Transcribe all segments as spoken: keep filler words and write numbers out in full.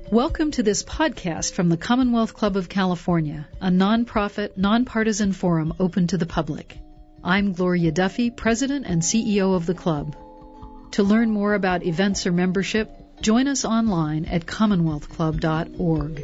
Welcome to this podcast from the Commonwealth Club of California, a nonprofit, nonpartisan forum open to the public. I'm Gloria Duffy, President and C E O of the club. To learn more about events or membership, join us online at commonwealth club dot org.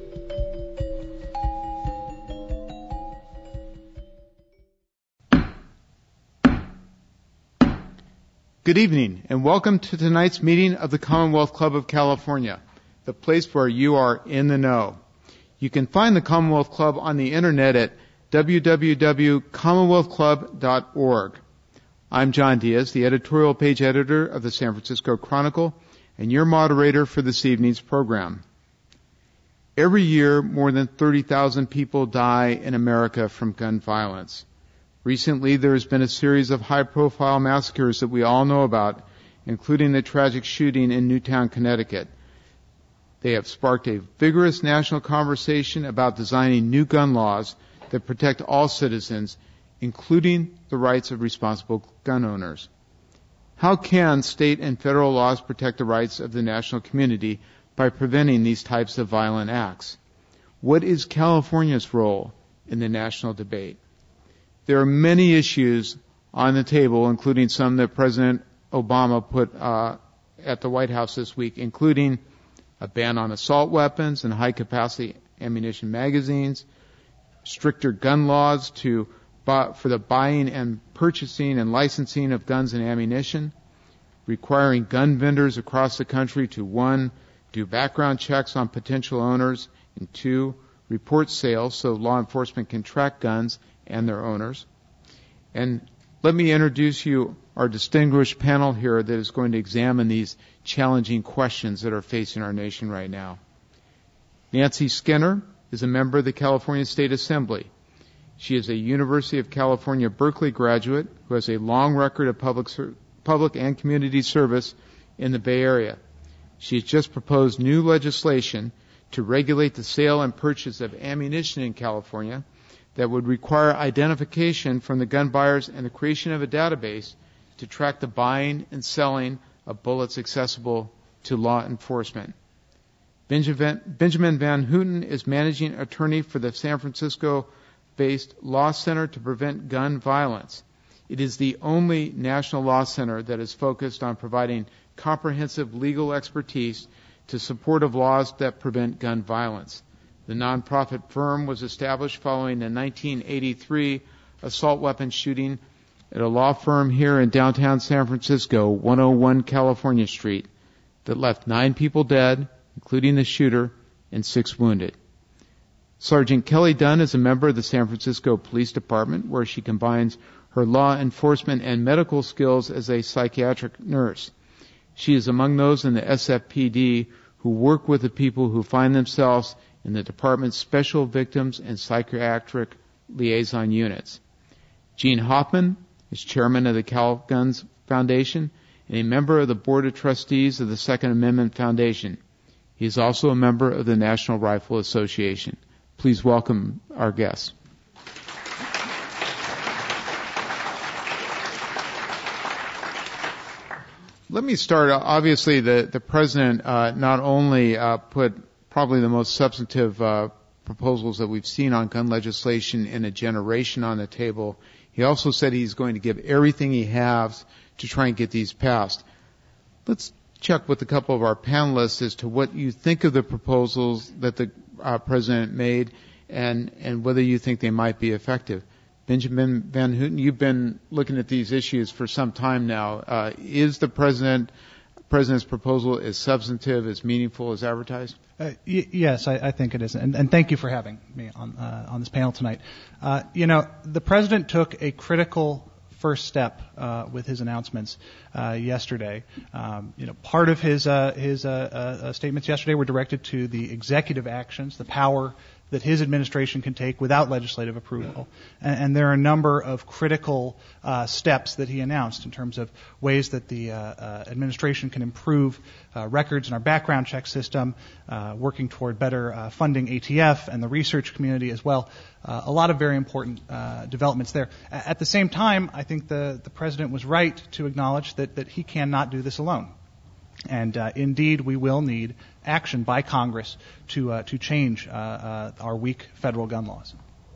Good evening, and welcome to tonight's meeting of the Commonwealth Club of California, the place where you are in the know. You can find the Commonwealth Club on the internet at w w w dot commonwealth club dot org. I'm John Diaz, the editorial page editor of the San Francisco Chronicle, and your moderator for this evening's program. Every year, more than thirty thousand people die in America from gun violence. Recently, there has been a series of high-profile massacres that we all know about, including the tragic shooting in Newtown, Connecticut. They have sparked a vigorous national conversation about designing new gun laws that protect all citizens, including the rights of responsible gun owners. How can state and federal laws protect the rights of the national community by preventing these types of violent acts? What is California's role in the national debate? There are many issues on the table, including some that President Obama put uh, at the White House this week, including a ban on assault weapons and high-capacity ammunition magazines, stricter gun laws to buy, for the buying and purchasing and licensing of guns and ammunition, requiring gun vendors across the country to, one, do background checks on potential owners, and two, report sales so law enforcement can track guns and their owners. And let me introduce you our distinguished panel here that is going to examine these challenging questions that are facing our nation right now. Nancy Skinner is a member of the California State Assembly. She is a University of California, Berkeley graduate who has a long record of public, ser- public and community service in the Bay Area. She has just proposed new legislation to regulate the sale and purchase of ammunition in California that would require identification from the gun buyers and the creation of a database to track the buying and selling of bullets accessible to law enforcement. Benjamin, Benjamin Van Houten is managing attorney for the San Francisco-based Law Center to Prevent Gun Violence. It is the only national law center that is focused on providing comprehensive legal expertise to support of laws that prevent gun violence. The nonprofit firm was established following the nineteen eighty-three assault weapons shooting at a law firm here in downtown San Francisco, one oh one California Street, that left nine people dead, including the shooter, and six wounded. Sergeant Kelly Dunn is a member of the San Francisco Police Department, where she combines her law enforcement and medical skills as a psychiatric nurse. She is among those in the S F P D who work with the people who find themselves in the department's special victims and psychiatric liaison units. Gene Hoffman is chairman of the Cal Guns Foundation and a member of the board of trustees of the Second Amendment Foundation. He is also a member of the National Rifle Association. Please welcome our guests. Let me start. Obviously, the, the president uh, not only uh, put probably the most substantive uh, proposals that we've seen on gun legislation in a generation on the table, he also said he's going to give everything he has to try and get these passed. Let's check with a couple of our panelists as to what you think of the proposals that the uh, president made and, and whether you think they might be effective. Benjamin Van Houten, you've been looking at these issues for some time now. Uh, is the president president's proposal as substantive, as meaningful as advertised? Uh, y- yes, I, I think it is, and, and thank you for having me on uh, on this panel tonight. Uh, you know, the president took a critical first step uh, with his announcements uh, yesterday. Um, you know, part of his uh, his uh, uh, statements yesterday were directed to the executive actions, the power that his administration can take without legislative approval. And, and there are a number of critical uh, steps that he announced in terms of ways that the uh, uh, administration can improve uh, records in our background check system, uh, working toward better uh, funding A T F and the research community as well. Uh, a lot of very important uh, developments there. At the same time, I think the, the president was right to acknowledge that, that he cannot do this alone. And uh, indeed, we will need action by Congress to uh, to change uh, uh, our weak federal gun laws.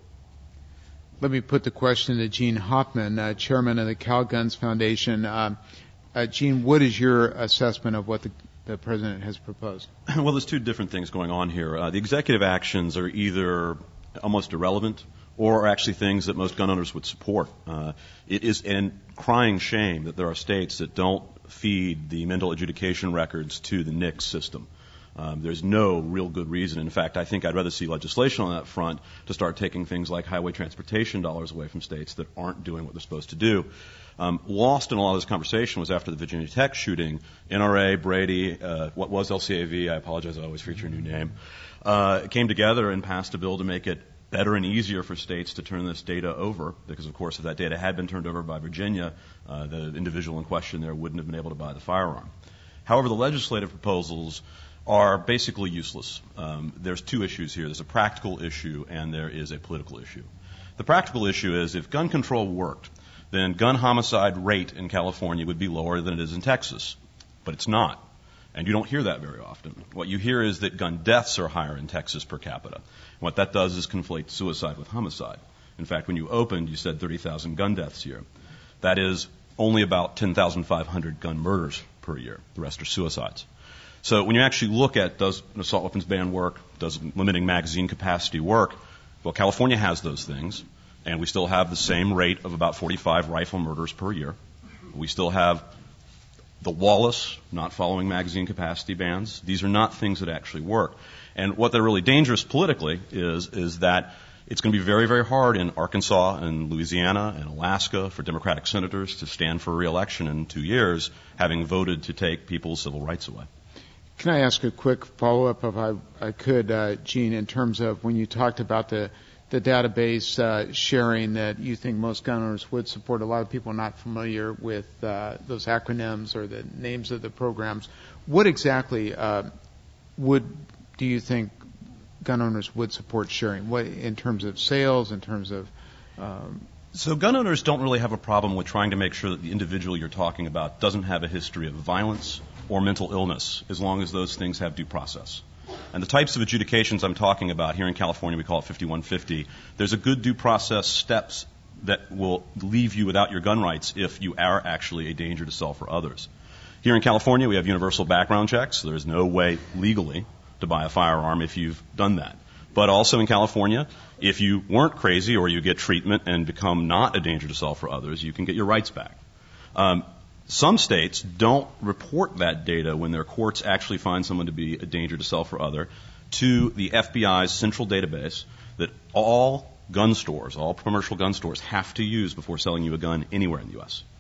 Let me put the question to Gene Hoffman, uh, chairman of the Cal Guns Foundation. Um, uh, Gene, what is your assessment of what the, the president has proposed? Well, there's two different things going on here. Uh, the executive actions are either almost irrelevant or are actually things that most gun owners would support. Uh, it is a crying shame that there are states that don't feed the mental adjudication records to the N I C S system. Um, there's no real good reason. In fact, I think I'd rather see legislation on that front to start taking things like highway transportation dollars away from states that aren't doing what they're supposed to do. Um, lost in a lot of this conversation was after the Virginia Tech shooting, N R A, Brady, uh, what was L C A V, I apologize, I always feature a new name, uh, came together and passed a bill to make it better and easier for states to turn this data over, because, of course, if that data had been turned over by Virginia, uh, the individual in question there wouldn't have been able to buy the firearm. However, the legislative proposals are basically useless. Um, there's two issues here. There's a practical issue and there is a political issue. The practical issue is if gun control worked, then gun homicide rate in California would be lower than it is in Texas. But it's not. And you don't hear that very often. What you hear is that gun deaths are higher in Texas per capita. What that does is conflate suicide with homicide. In fact, when you opened, you said thirty thousand gun deaths a year. That is only about ten thousand five hundred gun murders per year. The rest are suicides. So when you actually look at does an assault weapons ban work, does limiting magazine capacity work, well, California has those things, and we still have the same rate of about forty-five rifle murders per year. We still have the Wallace not following magazine capacity bans. These are not things that actually work. And what they're really dangerous politically is, is that it's going to be very, very hard in Arkansas and Louisiana and Alaska for Democratic senators to stand for re-election in two years, having voted to take people's civil rights away. Can I ask a quick follow-up, if I, I could, uh, Gene, in terms of when you talked about the, the database uh, sharing that you think most gun owners would support? A lot of people are not familiar with uh, those acronyms or the names of the programs. What exactly uh, would do you think gun owners would support sharing? What in terms of sales, in terms of um, So gun owners don't really have a problem with trying to make sure that the individual you're talking about doesn't have a history of violence or mental illness, as long as those things have due process. And the types of adjudications I'm talking about here in California, we call it fifty-one fifty. There's a good due process steps that will leave you without your gun rights if you are actually a danger to self or others. Here in California, we have universal background checks. So there's no way legally to buy a firearm if you've done that. But also in California, if you weren't crazy or you get treatment and become not a danger to self or others, you can get your rights back. Um, some states don't report that data when their courts actually find someone to be a danger to self or other to the F B I's central database that all gun stores, all commercial gun stores, have to use before selling you a gun anywhere in the U S.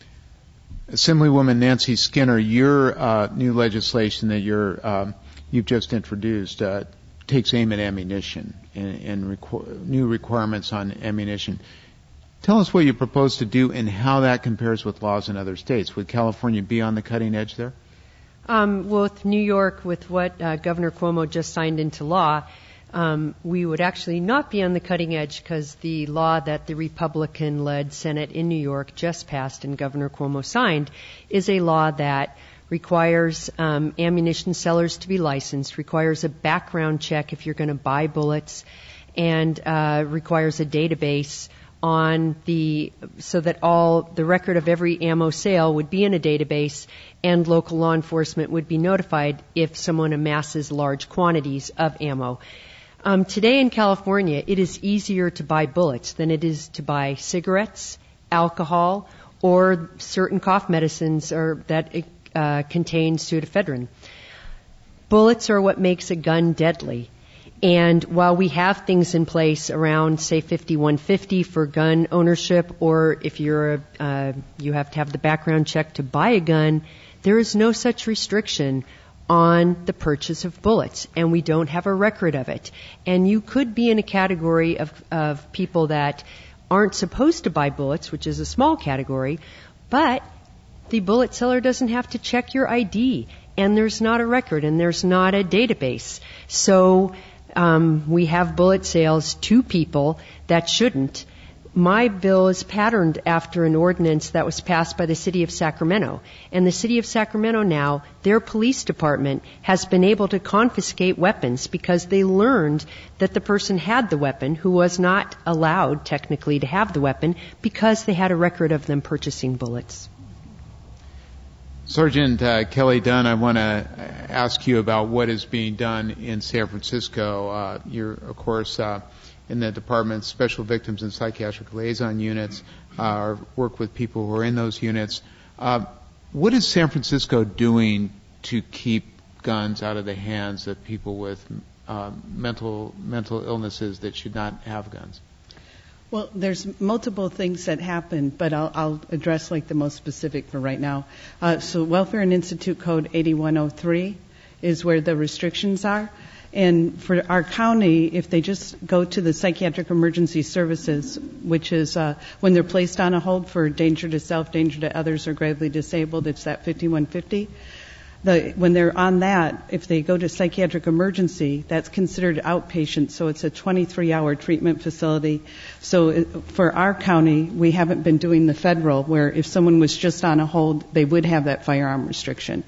Assemblywoman Nancy Skinner, your uh, new legislation that you're, um, you've just introduced uh, takes aim at ammunition and, and requ- new requirements on ammunition. Tell us what you propose to do and how that compares with laws in other states. Would California be on the cutting edge there? Um, well, with New York, with what uh, Governor Cuomo just signed into law, um, we would actually not be on the cutting edge because the law that the Republican-led Senate in New York just passed and Governor Cuomo signed is a law that requires um, ammunition sellers to be licensed, requires a background check if you're going to buy bullets, and uh, requires a database on the so that all the record of every ammo sale would be in a database, and local law enforcement would be notified if someone amasses large quantities of ammo. Um, today in California, it is easier to buy bullets than it is to buy cigarettes, alcohol, or certain cough medicines or that uh, contain pseudoephedrine. Bullets are what makes a gun deadly. And while we have things in place around, say, fifty-one fifty for gun ownership, or if you're a, uh, you have to have the background check to buy a gun, there is no such restriction on the purchase of bullets, and we don't have a record of it. And you could be in a category of, of people that aren't supposed to buy bullets, which is a small category, but the bullet seller doesn't have to check your I D, and there's not a record, and there's not a database. So Um, we have bullet sales to people that shouldn't. my bill is patterned after an ordinance that was passed by the city of Sacramento. And the city of Sacramento now, their police department has been able to confiscate weapons because they learned that the person had the weapon who was not allowed technically to have the weapon because they had a record of them purchasing bullets. Sergeant uh, Kelly Dunn, I want to ask you about what is being done in San Francisco. Uh, you're, of course, uh, in the Department's Special Victims and Psychiatric Liaison units, uh, or work with people who are in those units. Uh, what is San Francisco doing to keep guns out of the hands of people with uh, mental mental illnesses that should not have guns? Well, there's multiple things that happen, but I'll, I'll address like the most specific for right now. Uh, so Welfare and Institute Code eighty-one oh three is where the restrictions are. And for our county, if they just go to the Psychiatric Emergency Services, which is uh, when they're placed on a hold for danger to self, danger to others, or gravely disabled, it's that fifty-one fifty. The, when they're on that, if they go to psychiatric emergency, that's considered outpatient, so it's a twenty-three hour treatment facility. So it, for our county, we haven't been doing the federal, where if someone was just on a hold, they would have that firearm restriction.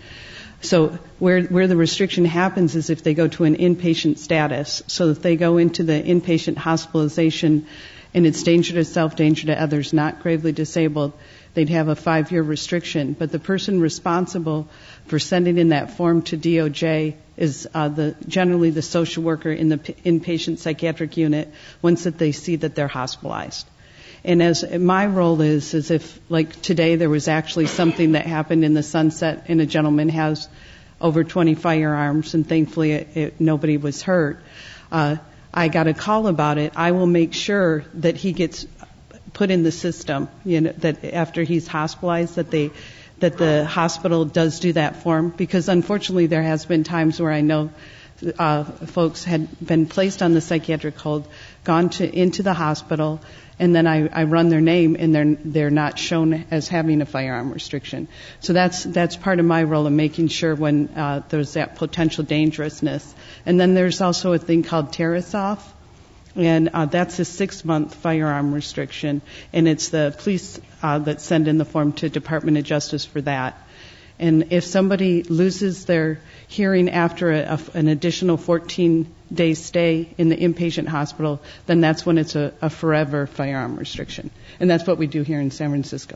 So where where the restriction happens is if they go to an inpatient status. So if they go into the inpatient hospitalization and it's danger to self, danger to others, not gravely disabled, they'd have a five-year restriction. But the person responsible for sending in that form to D O J is uh, the generally the social worker in the p- inpatient psychiatric unit once that they see that they're hospitalized. And as my role is, is if, like today, there was actually something that happened in the Sunset, and a gentleman has over twenty firearms, and thankfully it, it, nobody was hurt. Uh, I got a call about it. I will make sure that he gets put in the system, you know, that after he's hospitalized, that they, that the hospital does do that form, because unfortunately there has been times where I know uh, folks had been placed on the psychiatric hold, gone to into the hospital, and then I, I run their name, and they're they're not shown as having a firearm restriction. So that's that's part of my role in making sure when uh, there's that potential dangerousness. And then there's also a thing called Tarasoff, and uh, that's a six-month firearm restriction, and it's the police uh, that send in the form to Department of Justice for that. And if somebody loses their hearing after a, a, an additional fourteen-day stay in the inpatient hospital, then that's when it's a, a forever firearm restriction. And that's what we do here in San Francisco.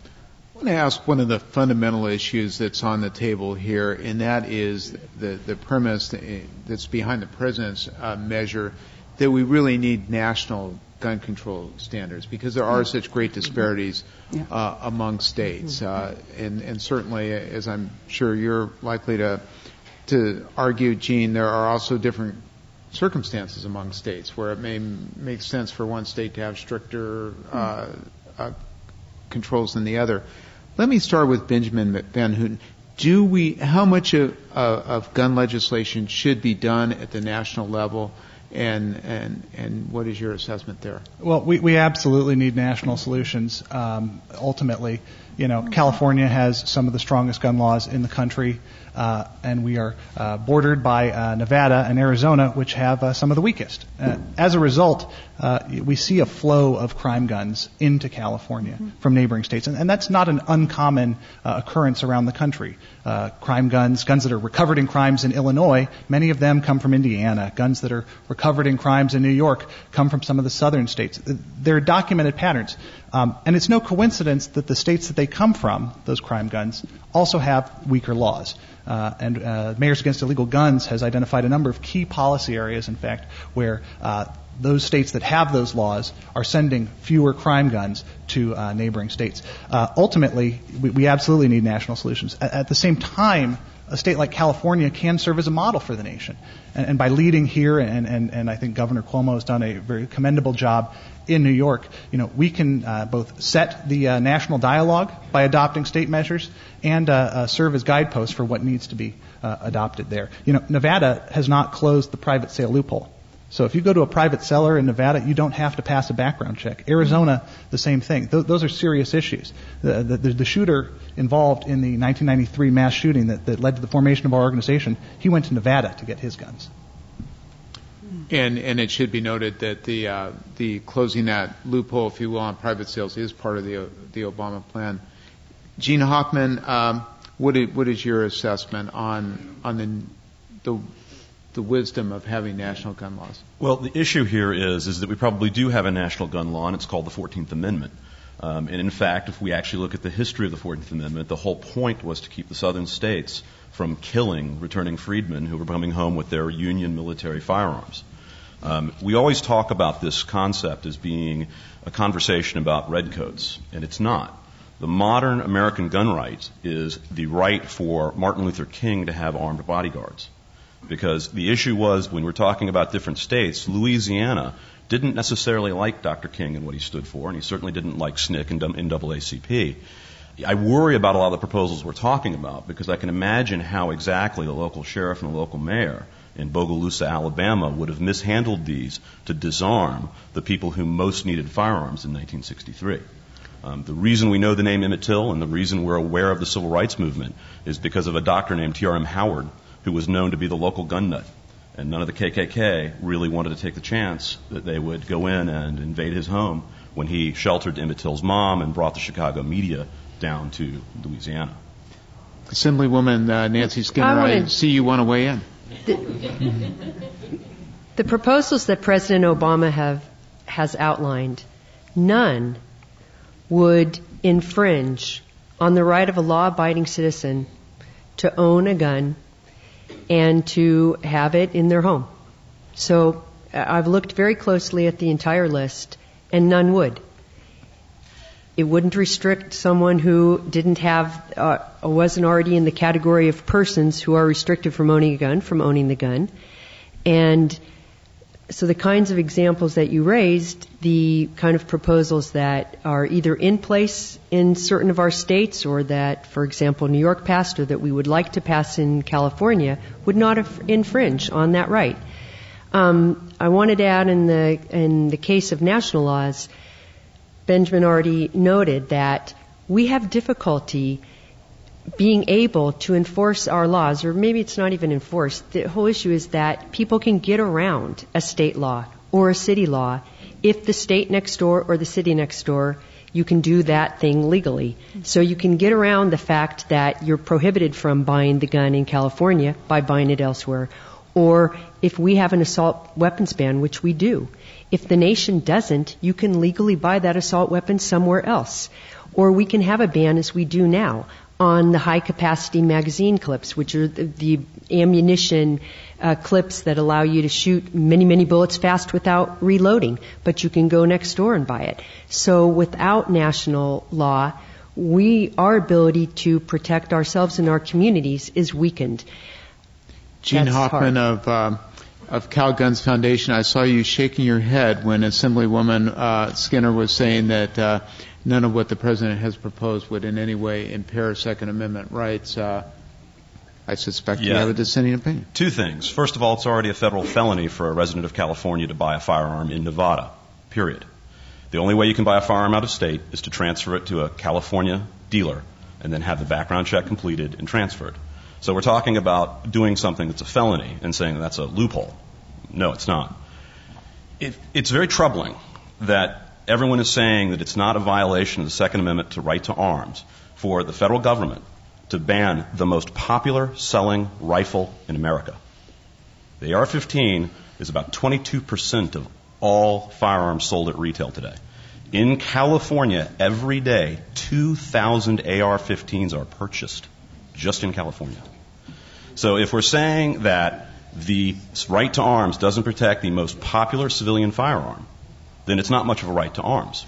I want to ask one of the fundamental issues that's on the table here, and that is the, the premise that's behind the President's uh, measure that we really need national gun control standards, because there are such great disparities uh, among states. Uh, and, and certainly, as I'm sure you're likely to to argue, Gene, there are also different circumstances among states where it may make sense for one state to have stricter uh, uh, controls than the other. Let me start with Benjamin Van Houten. Do we, how much of, uh, of gun legislation should be done at the national level? And, and and what is your assessment there? Well, we, we absolutely need national solutions. Um, ultimately, you know, California has some of the strongest gun laws in the country, uh, and we are uh, bordered by uh, Nevada and Arizona, which have uh, some of the weakest. Uh, as a result, uh, we see a flow of crime guns into California mm-hmm. from neighboring states, and, and that's not an uncommon uh, occurrence around the country. Uh, crime guns, guns that are recovered in crimes in Illinois, many of them come from Indiana. Guns that are recovered in crimes in New York come from some of the southern states. They're documented patterns. Um, and it's no coincidence that the states that they come from, those crime guns, also have weaker laws. Uh, and uh, Mayors Against Illegal Guns has identified a number of key policy areas, in fact, where uh, those states that have those laws are sending fewer crime guns to uh, neighboring states. Uh, ultimately, we, we absolutely need national solutions. At, at the same time, a state like California can serve as a model for the nation. And, and by leading here, and, and, and I think Governor Cuomo has done a very commendable job in New York, you know, we can uh, both set the uh, national dialogue by adopting state measures and uh, uh, serve as guideposts for what needs to be uh, adopted there. You know, Nevada has not closed the private sale loophole. So if you go to a private seller in Nevada, you don't have to pass a background check. Arizona, the same thing. Th- those are serious issues. The, the, the shooter involved in the nineteen ninety-three mass shooting that, that led to the formation of our organization, he went to Nevada to get his guns. And and it should be noted that the uh, the closing that loophole, if you will, on private sales is part of the the Obama plan. Gene Hoffman, um, what is, what is your assessment on on the the the wisdom of having national gun laws? Well, the issue here is is that we probably do have a national gun law, and it's called the fourteenth Amendment. Um, and in fact, if we actually look at the history of the fourteenth Amendment, the whole point was to keep the southern states from killing returning freedmen who were coming home with their Union military firearms. Um, we always talk about this concept as being a conversation about redcoats, and it's not. The modern American gun right is the right for Martin Luther King to have armed bodyguards. Because the issue was, when we're talking about different states, Louisiana didn't necessarily like Doctor King and what he stood for, and he certainly didn't like S N C C and N double A C P. I worry about a lot of the proposals we're talking about because I can imagine how exactly the local sheriff and the local mayor in Bogalusa, Alabama, would have mishandled these to disarm the people who most needed firearms in nineteen sixty-three. Um, the reason we know the name Emmett Till and the reason we're aware of the civil rights movement is because of a doctor named T R M Howard, who was known to be the local gun nut. And none of the K K K really wanted to take the chance that they would go in and invade his home when he sheltered Emmett Till's mom and brought the Chicago media down to Louisiana. Assemblywoman uh, Nancy Skinner, I, I see you want to weigh in. The, the proposals that President Obama have has outlined, none would infringe on the right of a law-abiding citizen to own a gun and to have it in their home. So I've looked very closely at the entire list, and none would. It wouldn't restrict someone who didn't have, uh, wasn't already in the category of persons who are restricted from owning a gun, from owning the gun. And so the kinds of examples that you raised, the kind of proposals that are either in place in certain of our states or that, for example, New York passed or that we would like to pass in California, would not infringe on that right. Um, I wanted to add in the, in the case of national laws, Benjamin already noted that we have difficulty being able to enforce our laws, or maybe it's not even enforced. The whole issue is that people can get around a state law or a city law if the state next door or the city next door, you can do that thing legally. So you can get around the fact that you're prohibited from buying the gun in California by buying it elsewhere. Or if we have an assault weapons ban, which we do, if the nation doesn't, you can legally buy that assault weapon somewhere else. Or we can have a ban, as we do now, on the high-capacity magazine clips, which are the, the ammunition uh, clips that allow you to shoot many, many bullets fast without reloading. But you can go next door and buy it. So without national law, we, our ability to protect ourselves and our communities is weakened. Gene That's Hoffman hard. of uh, of Cal Guns Foundation, I saw you shaking your head when Assemblywoman uh, Skinner was saying that uh, none of what the President has proposed would in any way impair Second Amendment rights. Uh, I suspect yeah. you have a dissenting opinion. Two things. First of all, it's already a federal felony for a resident of California to buy a firearm in Nevada, period. The only way you can buy a firearm out of state is to transfer it to a California dealer and then have the background check completed and transferred. So we're talking about doing something that's a felony and saying that's a loophole. No, it's not. It, it's very troubling that everyone is saying that it's not a violation of the Second Amendment to right to arms for the federal government to ban the most popular selling rifle in America. The A R fifteen is about twenty-two percent of all firearms sold at retail today. In California, every day, two thousand A R fifteens are purchased just in California. So if we're saying that the right to arms doesn't protect the most popular civilian firearm, then it's not much of a right to arms.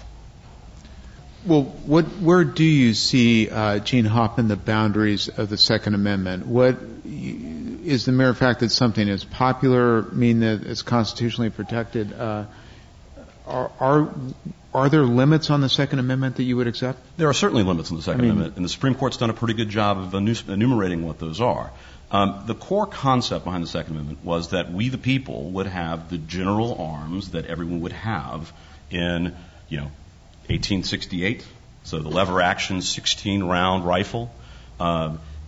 Well, what, where do you see, uh, Gene Hoffman, the boundaries of the Second Amendment? What is the mere fact that something is popular mean that it's constitutionally protected? Uh, are, are are there limits on the Second Amendment that you would accept? There are certainly limits on the Second I mean, Amendment, and the Supreme Court's done a pretty good job of enumerating what those are. Um, the core concept behind the Second Amendment was that we, the people, would have the general arms that everyone would have in, you know, eighteen sixty-eight. So the lever-action sixteen round rifle. Um,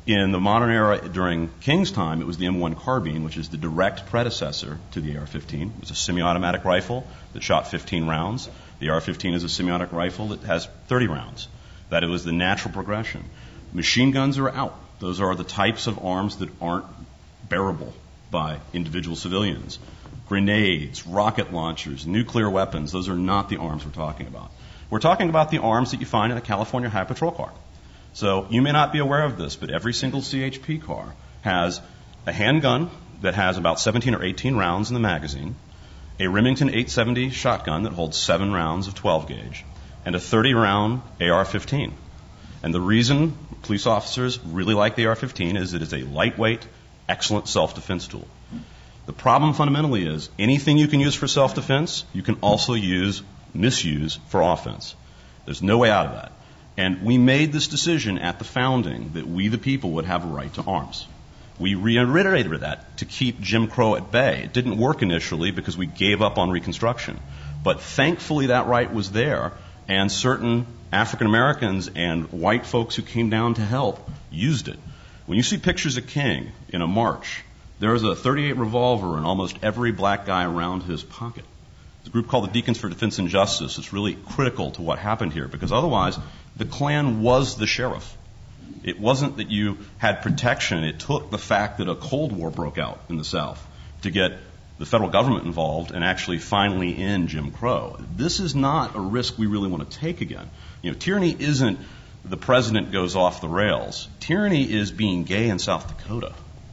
In the modern era, during King's time, it was the M one carbine, which is the direct predecessor to the A R fifteen. It was a semi-automatic rifle that shot fifteen rounds. The A R fifteen is a semi-automatic rifle that has thirty rounds. That it was the natural progression. Machine guns are out. Those are the types of arms that aren't bearable by individual civilians. Grenades, rocket launchers, nuclear weapons, those are not the arms we're talking about. We're talking about the arms that you find in a California High Patrol car. So you may not be aware of this, but every single C H P car has a handgun that has about seventeen or eighteen rounds in the magazine, a Remington eight seventy shotgun that holds seven rounds of twelve gauge, and a thirty round A R fifteen. And the reason police officers really like the A R fifteen is it is a lightweight, excellent self-defense tool. The problem fundamentally is anything you can use for self-defense, you can also use, misuse for offense. There's no way out of that. And we made this decision at the founding that we, the people, would have a right to arms. We reiterated that to keep Jim Crow at bay. It didn't work initially because we gave up on Reconstruction. But thankfully that right was there, and certain African Americans and white folks who came down to help used it. When you see pictures of King in a march, there is a thirty-eight revolver in almost every black guy around his pocket. There's a group called the Deacons for Defense and Justice. It's really critical to what happened here, because otherwise the Klan was the sheriff. It wasn't that you had protection. It took the fact that a Cold War broke out in the South to get the federal government involved and actually finally end Jim Crow. This is not a risk we really want to take again. You know, tyranny isn't the president goes off the rails. Tyranny is being gay in South Dakota.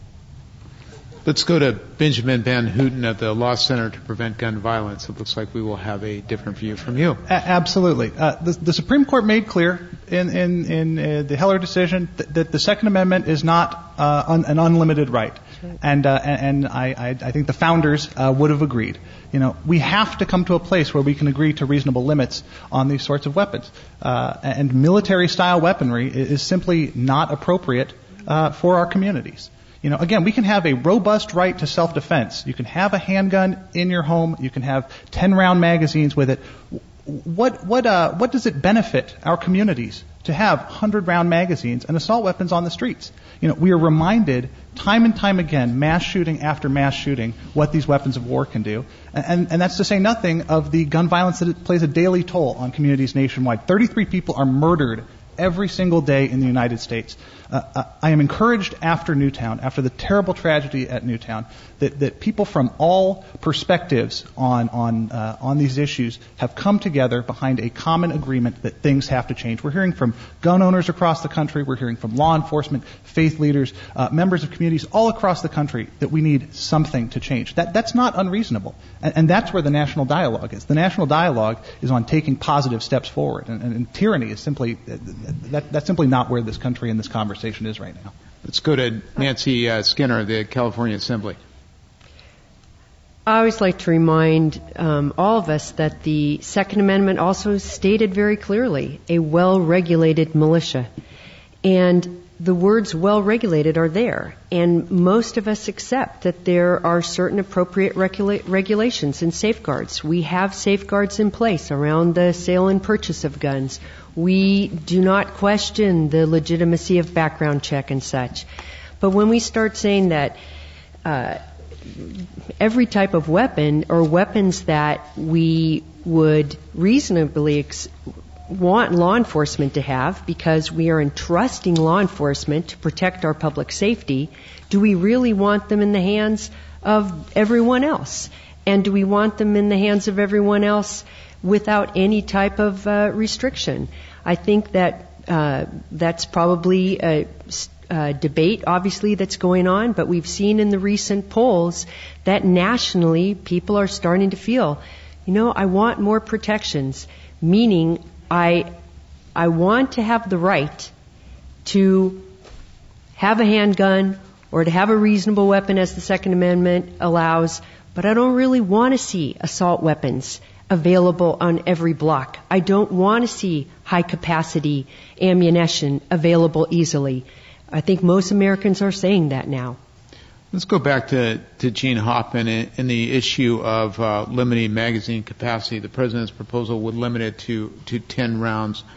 Let's go to Benjamin Van Houten of the Law Center to Prevent Gun Violence. It looks like we will have a different view from you. A- absolutely. Uh, the, the Supreme Court made clear in, in, in uh, the Heller decision th- that the Second Amendment is not uh, un- an unlimited right. And, uh, and I, I, I think the founders uh, would have agreed. You know, we have to come to a place where we can agree to reasonable limits on these sorts of weapons. Uh, and military-style weaponry is simply not appropriate uh, for our communities. You know, again, we can have a robust right to self-defense. You can have a handgun in your home. You can have ten-round magazines with it. What what uh, what does it benefit our communities to have hundred-round magazines and assault weapons on the streets? You know, we are reminded time and time again, mass shooting after mass shooting, what these weapons of war can do. And, and that's to say nothing of the gun violence that it plays a daily toll on communities nationwide. thirty-three people are murdered every single day in the United States. Uh, uh, I am encouraged after Newtown, after the terrible tragedy at Newtown, that, that people from all perspectives on on uh, on these issues have come together behind a common agreement that things have to change. We're hearing from gun owners across the country. We're hearing from law enforcement, faith leaders, uh, members of communities all across the country that we need something to change. That that's not unreasonable, and, and that's where the national dialogue is. The national dialogue is on taking positive steps forward, and, and, and tyranny is simply that, that's simply not where this country and this conversation is right now. Let's go to Nancy uh, Skinner of the California Assembly. I always like to remind um, all of us that the Second Amendment also stated very clearly a well-regulated militia. And the words well-regulated are there. And most of us accept that there are certain appropriate regula- regulations and safeguards. We have safeguards in place around the sale and purchase of guns. We do not question the legitimacy of background check and such. But when we start saying that uh, every type of weapon or weapons that we would reasonably ex- want law enforcement to have because we are entrusting law enforcement to protect our public safety, do we really want them in the hands of everyone else? And do we want them in the hands of everyone else without any type of uh, restriction? I think that uh, that's probably a, a debate, obviously, that's going on, but we've seen in the recent polls that nationally people are starting to feel, you know, I want more protections, meaning I I want to have the right to have a handgun or to have a reasonable weapon as the Second Amendment allows, but I don't really want to see assault weapons available on every block. I don't want to see high-capacity ammunition available easily. I think most Americans are saying that now. Let's go back to, to Gene Hoffman and, and the issue of uh, limiting magazine capacity. The President's proposal would limit it to, to ten rounds.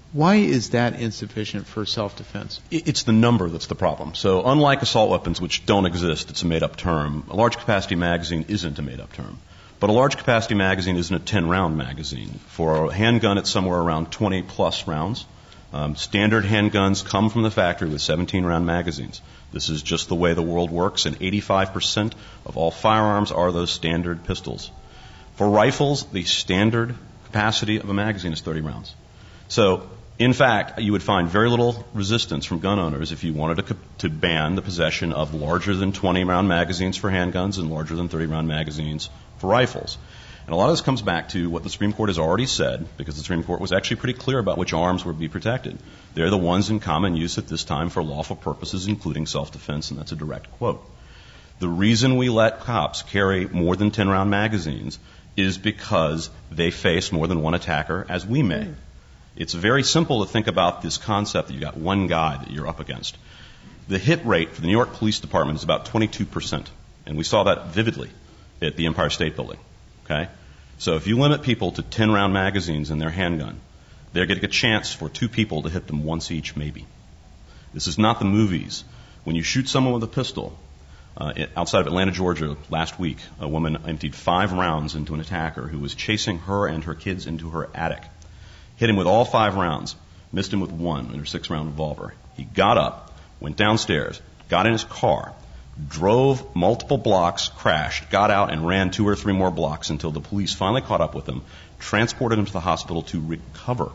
Why is that insufficient for self-defense? It's the number that's the problem. So unlike assault weapons, which don't exist, it's a made-up term, a large capacity magazine isn't a made-up term. But a large capacity magazine isn't a ten round magazine. For a handgun, it's somewhere around twenty plus rounds. Um, standard handguns come from the factory with seventeen round magazines. This is just the way the world works, and eighty-five percent of all firearms are those standard pistols. For rifles, the standard capacity of a magazine is thirty rounds. So, in fact, you would find very little resistance from gun owners if you wanted to, to ban the possession of larger than twenty round magazines for handguns and larger than thirty round magazines for rifles. And a lot of this comes back to what the Supreme Court has already said, because the Supreme Court was actually pretty clear about which arms would be protected. They're the ones in common use at this time for lawful purposes, including self-defense, and that's a direct quote. The reason we let cops carry more than ten round magazines is because they face more than one attacker, as we may. Mm. It's very simple to think about this concept that you've got one guy that you're up against. The hit rate for the New York Police Department is about twenty-two percent, and we saw that vividly at the Empire State Building. Okay? So if you limit people to ten round magazines in their handgun, they're getting a chance for two people to hit them once each, maybe. This is not the movies. When you shoot someone with a pistol, uh, outside of Atlanta, Georgia, last week, a woman emptied five rounds into an attacker who was chasing her and her kids into her attic. Hit him with all five rounds, missed him with one in her six round revolver. He got up, went downstairs, got in his car, drove multiple blocks, crashed, got out, and ran two or three more blocks until the police finally caught up with him, transported him to the hospital to recover.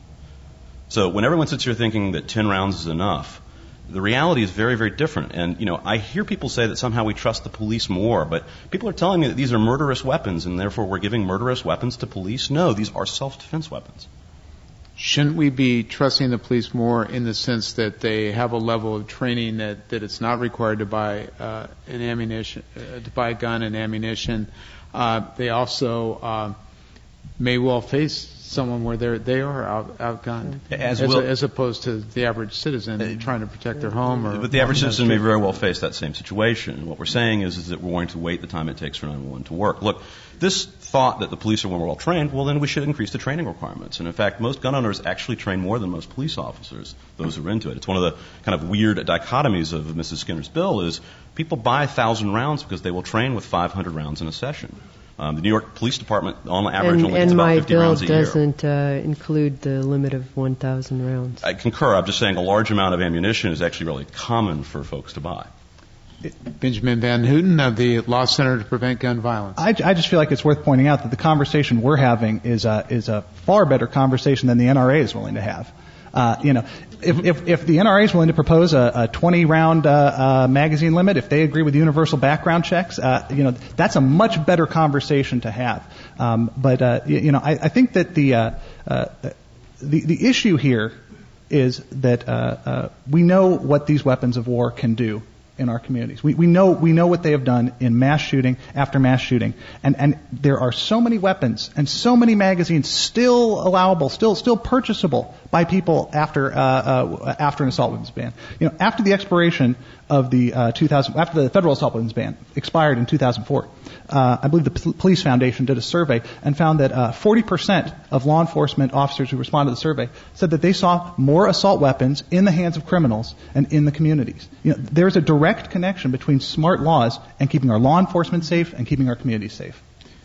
So when everyone sits here thinking that ten rounds is enough, the reality is very, very different. And, you know, I hear people say that somehow we trust the police more, but people are telling me that these are murderous weapons and therefore we're giving murderous weapons to police. No, these are self-defense weapons. Shouldn't we be trusting the police more in the sense that they have a level of training that, that it's not required to buy uh, an ammunition, uh, to buy a gun and ammunition? Uh, they also uh, may well face someone where they're they are out, outgunned, as, as, well, a, as opposed to the average citizen uh, trying to protect their home. Or but the average citizen may very well face that same situation. What we're saying is, is that we're going to wait the time it takes for nine one one to work. Look, this thought that the police are more well trained, well, then we should increase the training requirements. And in fact, most gun owners actually train more than most police officers, those who are into it. It's one of the kind of weird dichotomies of Missus Skinner's bill is people buy one thousand rounds because they will train with five hundred rounds in a session. Um, the New York Police Department, on average, and, only gets about fifty rounds a year. And my bill doesn't uh, include the limit of one thousand rounds. I concur. I'm just saying a large amount of ammunition is actually really common for folks to buy. Benjamin Van Houten of the Law Center to Prevent Gun Violence. I, I just feel like it's worth pointing out that the conversation we're having is a, is a far better conversation than the N R A is willing to have. Uh, you know, if, if, if the N R A is willing to propose a, a twenty round uh, uh, magazine limit, if they agree with universal background checks, uh, you know, that's a much better conversation to have. Um, but uh, you, you know, I, I think that the, uh, uh, the the issue here is that uh, uh, we know what these weapons of war can do in our communities. We, we know we know what they have done in mass shooting after mass shooting, and and there are so many weapons and so many magazines still allowable, still still purchasable by people after uh, uh, after an assault weapons ban. You know, after the expiration of the uh, two thousand after the federal assault weapons ban expired in two thousand four, uh, I believe the P- Police Foundation did a survey and found that uh, forty percent of law enforcement officers who responded to the survey said that they saw more assault weapons in the hands of criminals and in the communities. You know, there's a direct direct connection between smart laws and keeping our law enforcement safe and keeping our communities safe.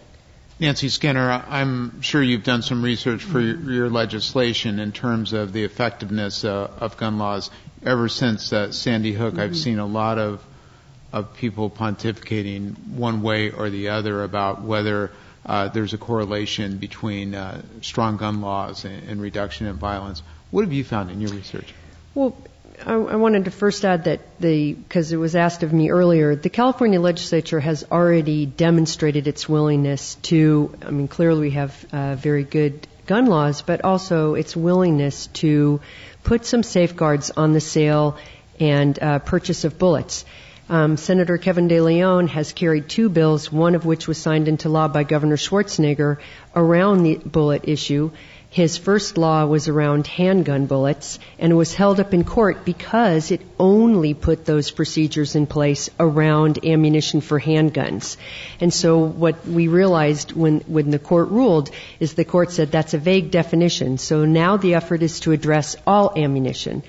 Nancy Skinner, I'm sure you've done some research for your, your legislation in terms of the effectiveness uh, of gun laws. Ever since uh, Sandy Hook, mm-hmm. I've seen a lot of of people pontificating one way or the other about whether uh, there's a correlation between uh, strong gun laws and, and reduction in violence. What have you found in your research? Well, I wanted to first add that the, because it was asked of me earlier, the California legislature has already demonstrated its willingness to, I mean, clearly we have uh, very good gun laws, but also its willingness to put some safeguards on the sale and uh, purchase of bullets. Um, Senator Kevin De Leon has carried two bills, one of which was signed into law by Governor Schwarzenegger around the bullet issue. His first law was around handgun bullets, and it was held up in court because it only put those procedures in place around ammunition for handguns. And so what we realized when, when the court ruled is the court said that's a vague definition. So now the effort is to address all ammunition.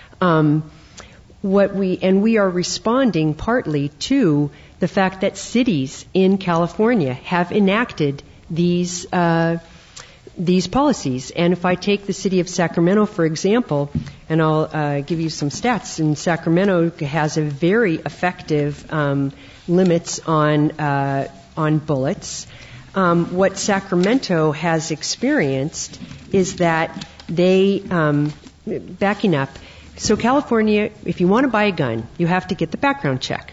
Um, what we and we are responding partly to the fact that cities in California have enacted these uh, these policies. And if I take the city of Sacramento, for example, and I'll uh, give you some stats, and Sacramento has a very effective um, limits on uh, on bullets. Um, what Sacramento has experienced is that they, um, backing up, so California, if you want to buy a gun, you have to get the background check.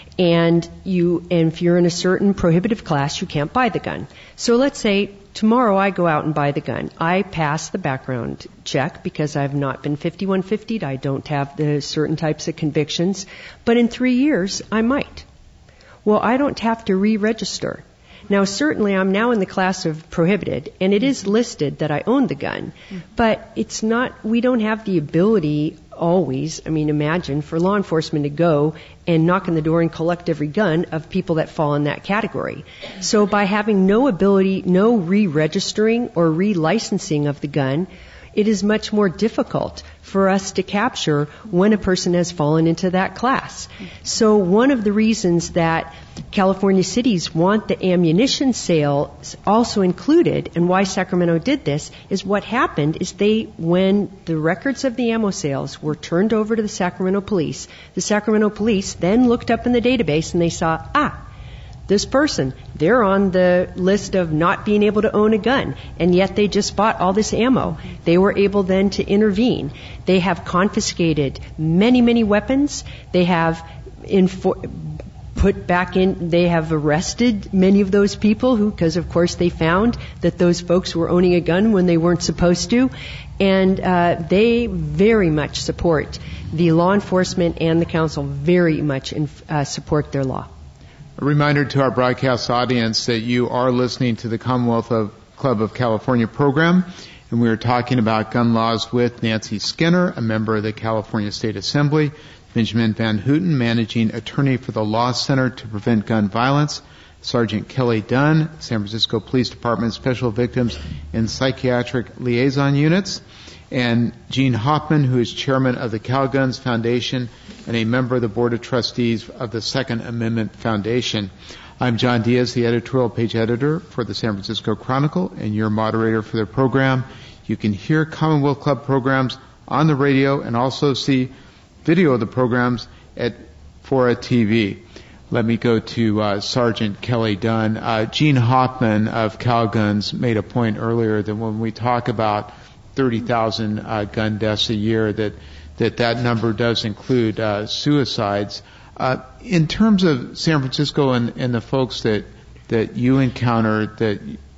And you, and if you're in a certain prohibitive class, you can't buy the gun. So let's say tomorrow I go out and buy the gun. I pass the background check because I've not been fifty-one fiftied. I don't have the certain types of convictions. But in three years, I might. Well, I don't have to re-register. Now, certainly I'm now in the class of prohibited, and it is listed that I own the gun. But it's not, we don't have the ability always, I mean, imagine, for law enforcement to go and knock on the door and collect every gun of people that fall in that category. So by having no ability, no re-registering or re-licensing of the gun, it is much more difficult for us to capture when a person has fallen into that class. So one of the reasons that California cities want the ammunition sales also included, and why Sacramento did this, is what happened is they, when the records of the ammo sales were turned over to the Sacramento police, the Sacramento police then looked up in the database and they saw, ah, this person, they're on the list of not being able to own a gun, and yet they just bought all this ammo. They were able then to intervene. They have confiscated many, many weapons. They have infor- put back in, they have arrested many of those people who, because of course they found that those folks were owning a gun when they weren't supposed to. And uh, they very much support, the law enforcement and the council very much in, uh, support their law. A reminder to our broadcast audience that you are listening to the Commonwealth of Club of California program, and we are talking about gun laws with Nancy Skinner, a member of the California State Assembly, Benjamin Van Houten, managing attorney for the Law Center to Prevent Gun Violence, Sergeant Kelly Dunn, San Francisco Police Department Special Victims and Psychiatric Liaison Units, and Gene Hoffman, who is chairman of the CalGuns Foundation and a member of the Board of Trustees of the Second Amendment Foundation. I'm John Diaz, the editorial page editor for the San Francisco Chronicle and your moderator for the program. You can hear Commonwealth Club programs on the radio and also see video of the programs at Fora T V. Let me go to uh, Sergeant Kelly Dunn. Uh, Gene Hoffman of CalGuns made a point earlier that when we talk about thirty thousand uh, gun deaths a year, that that that number does include uh, suicides. Uh, in terms of San Francisco and, and the folks that that you encounter that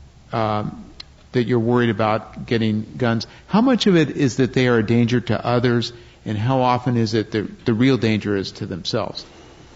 um, that you're worried about getting guns, how much of it is that they are a danger to others, and how often is it that the real danger is to themselves?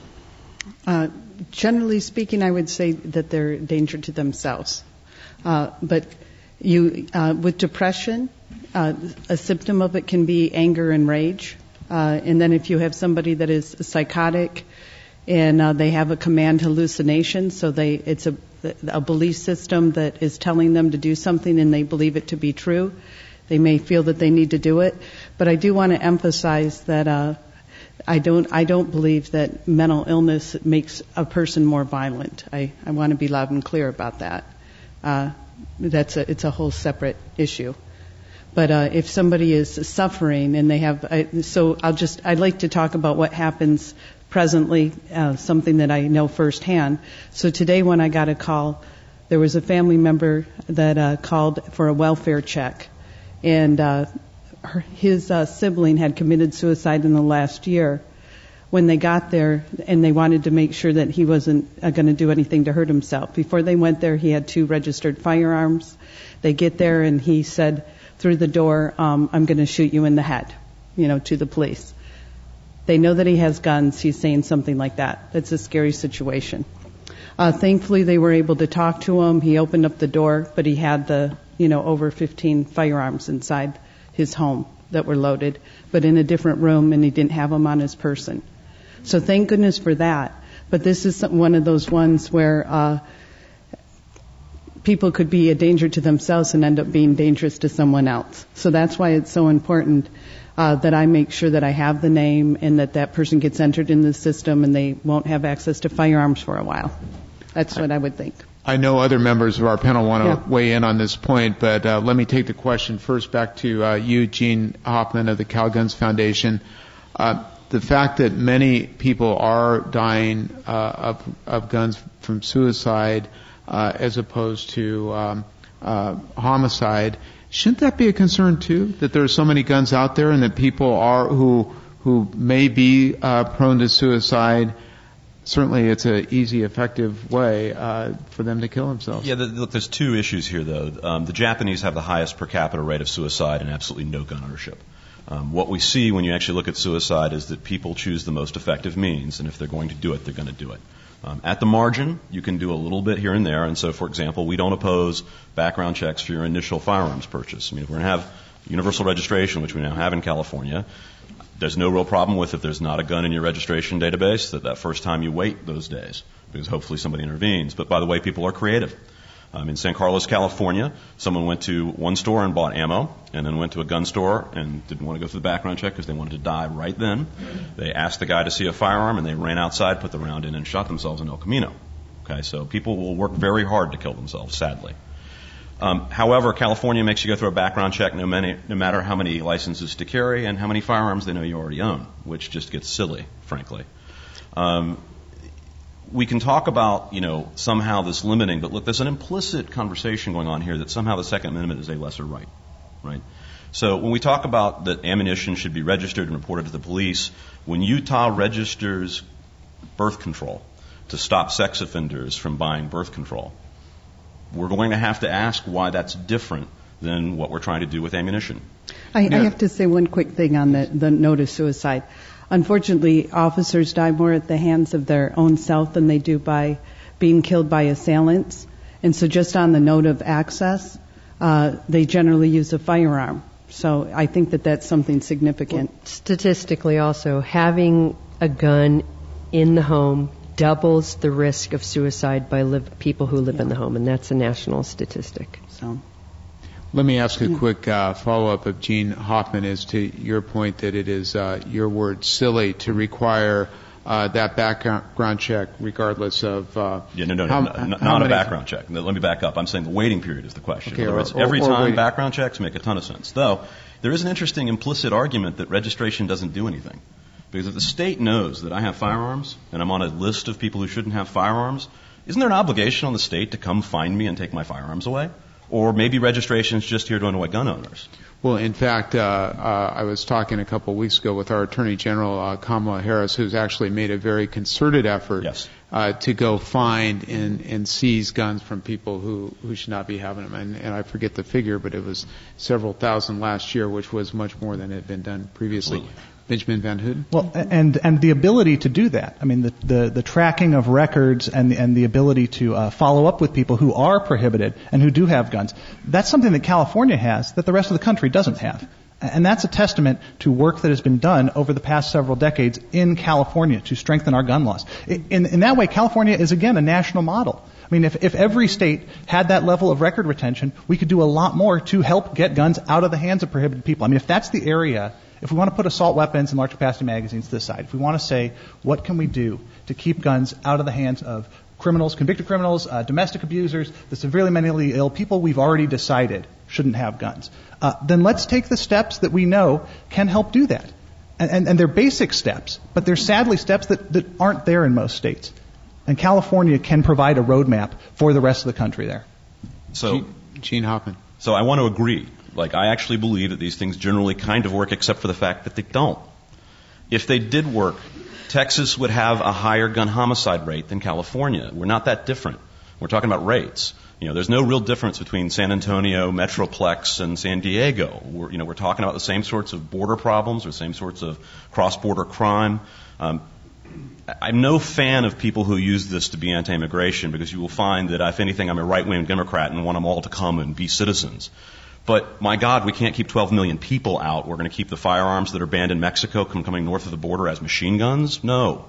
Uh, generally speaking, I would say that they're a danger to themselves. Uh, but you, uh, with depression, uh, a symptom of it can be anger and rage. Uh, and then if you have somebody that is psychotic and uh, they have a command hallucination, so they it's a, a belief system that is telling them to do something and they believe it to be true, they may feel that they need to do it. But I do want to emphasize that uh, I don't I don't believe that mental illness makes a person more violent. I, I want to be loud and clear about that. Uh, that's a, it's a whole separate issue. But uh, if somebody is suffering and they have, I, so I'll just, I'd like to talk about what happens presently, uh, something that I know firsthand. So today when I got a call, there was a family member that uh, called for a welfare check. And uh, her, his uh, sibling had committed suicide in the last year. When they got there, and they wanted to make sure that he wasn't uh, going to do anything to hurt himself. Before they went there, he had two registered firearms. They get there, and he said through the door, um, I'm going to shoot you in the head, you know, to the police. They know that he has guns. He's saying something like that. That's a scary situation. Uh, thankfully, they were able to talk to him. He opened up the door, but he had the you know, over fifteen firearms inside his home that were loaded, but in a different room, and he didn't have them on his person. So thank goodness for that. But this is some, one of those ones where uh, people could be a danger to themselves and end up being dangerous to someone else. So that's why it's so important uh, that I make sure that I have the name and that that person gets entered in the system and they won't have access to firearms for a while. That's what I would think. I know other members of our panel want to Yeah. weigh in on this point, but uh, let me take the question first back to uh, you, Gene Hoffman of the Cal Guns Foundation. Uh, the fact that many people are dying uh, of, of guns from suicide uh, as opposed to um, uh, homicide, shouldn't that be a concern too? That there are so many guns out there, and that people are who who may be uh, prone to suicide. Certainly, it's an easy, effective way uh, for them to kill themselves. Yeah, the, look, there's two issues here, though. Um, the Japanese have the highest per capita rate of suicide and absolutely no gun ownership. Um, what we see when you actually look at suicide is that people choose the most effective means, and if they're going to do it, they're going to do it. Um, at the margin, you can do a little bit here and there, and so, for example, we don't oppose background checks for your initial firearms purchase. I mean, if we're going to have universal registration, which we now have in California, there's no real problem with if there's not a gun in your registration database that that first time you wait those days, because hopefully somebody intervenes. But by the way, people are creative. Um, in San Carlos, California, someone went to one store and bought ammo, and then went to a gun store and didn't want to go through the background check because they wanted to die right then. They asked the guy to see a firearm, and they ran outside, put the round in, and shot themselves in El Camino. Okay, so people will work very hard to kill themselves, sadly. Um, however, California makes you go through a background check no, many, no matter how many licenses to carry and how many firearms they know you already own, which just gets silly, frankly. Um, we can talk about, you know, somehow this limiting, but look, there's an implicit conversation going on here that somehow the Second Amendment is a lesser right, right? So when we talk about that ammunition should be registered and reported to the police, when Utah registers birth control to stop sex offenders from buying birth control, we're going to have to ask why that's different than what we're trying to do with ammunition. I, Yeah. I have to say one quick thing on the, the note of suicide. Unfortunately, officers die more at the hands of their own self than they do by being killed by assailants. And so just on the note of access, uh, they generally use a firearm. So I think that that's something significant. Statistically also, having a gun in the home doubles the risk of suicide by live, people who live in the home, and that's a national statistic. So, Let me ask a quick uh, follow-up of Gene Hoffman as to your point that it is, uh, your word, silly to require uh, that background check regardless of... Uh, Yeah, no, no, no, how, no, how not a many- background check. Let me back up. I'm saying the waiting period is the question. Okay, In other or- words, or- every or time waiting. background checks make a ton of sense. Though, there is an interesting implicit argument that registration doesn't do anything. Because if the state knows that I have firearms and I'm on a list of people who shouldn't have firearms, isn't there an obligation on the state to come find me and take my firearms away? Or maybe registration is just here to annoy gun owners. Well, in fact, uh, uh, I was talking a couple of weeks ago with our Attorney General, uh, Kamala Harris, who's actually made a very concerted effort Yes. uh, to go find and, and seize guns from people who, who should not be having them. And, and I forget the figure, but it was several thousand last year, which was much more than had been done previously. Absolutely. Benjamin Van Houten? Well, and and the ability to do that. I mean, the the, the tracking of records and and the ability to uh, follow up with people who are prohibited and who do have guns. That's something that California has that the rest of the country doesn't have. And that's a testament to work that has been done over the past several decades in California to strengthen our gun laws. In, in that way, California is, again, a national model. I mean, if, if every state had that level of record retention, we could do a lot more to help get guns out of the hands of prohibited people. I mean, if that's the area, if we want to put assault weapons and large capacity magazines to the side, if we want to say, what can we do to keep guns out of the hands of criminals, convicted criminals, uh, domestic abusers, the severely mentally ill, people we've already decided shouldn't have guns, uh, then let's take the steps that we know can help do that. And, and, and they're basic steps, but they're sadly steps that, that aren't there in most states. And California can provide a roadmap for the rest of the country there. So, Gene, Gene Hoffman. so I want to agree. Like, I actually believe that these things generally kind of work, except for the fact that they don't. If they did work, Texas would have a higher gun homicide rate than California. We're not that different. We're talking about rates. You know, there's no real difference between San Antonio, Metroplex, and San Diego. We're, you know, we're talking about the same sorts of border problems or same sorts of cross-border crime. Um, I'm no fan of people who use this to be anti-immigration, because you will find that, if anything, I'm a right-wing Democrat and want them all to come and be citizens. But, my God, we can't keep twelve million people out. We're going to keep the firearms that are banned in Mexico from coming north of the border as machine guns? No.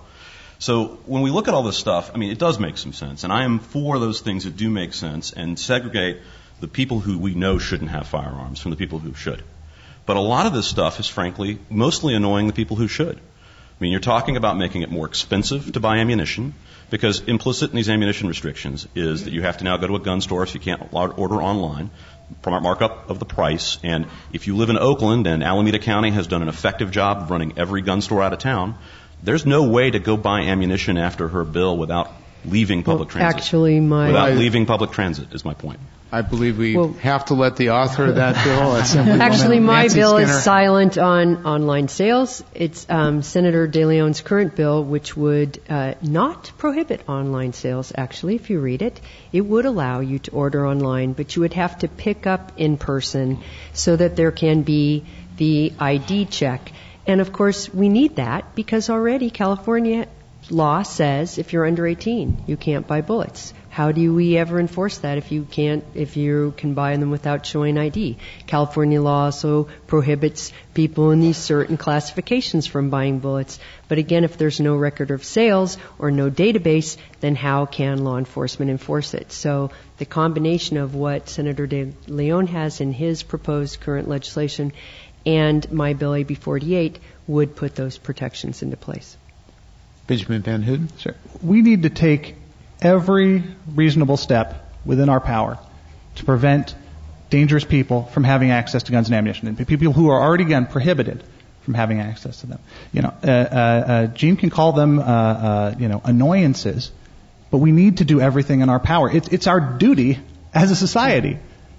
So when we look at all this stuff, I mean, it does make some sense. And I am for those things that do make sense and segregate the people who we know shouldn't have firearms from the people who should. But a lot of this stuff is, frankly, mostly annoying the people who should. I mean, you're talking about making it more expensive to buy ammunition, because implicit in these ammunition restrictions is that you have to now go to a gun store if you can't order online, markup of the price. And if you live in Oakland and Alameda County has done an effective job of running every gun store out of town, there's no way to go buy ammunition after her bill without leaving public well, transit. Actually, my without leaving public transit is my point. I believe we well, have to let the author of that bill. Actually, my Nancy bill Skinner. is silent on online sales. It's um, Senator De Leon's current bill, which would uh, not prohibit online sales. Actually, if you read it, it would allow you to order online, but you would have to pick up in person so that there can be the I D check. And of course, we need that because already California law says if you're under eighteen, you can't buy bullets. How do we ever enforce that if you can't, if you can buy them without showing I D? California law also prohibits people in these certain classifications from buying bullets. But again, if there's no record of sales or no database, then how can law enforcement enforce it? So the combination of what Senator De Leon has in his proposed current legislation and my bill A B forty-eight would put those protections into place. Benjamin Van Houten? Sure. We need to take every reasonable step within our power to prevent dangerous people from having access to guns and ammunition, and people who are already, again, prohibited from having access to them. You know, uh, uh, uh, Gene can call them, uh, uh, you know, annoyances, but we need to do everything in our power. It's, it's our duty as a society.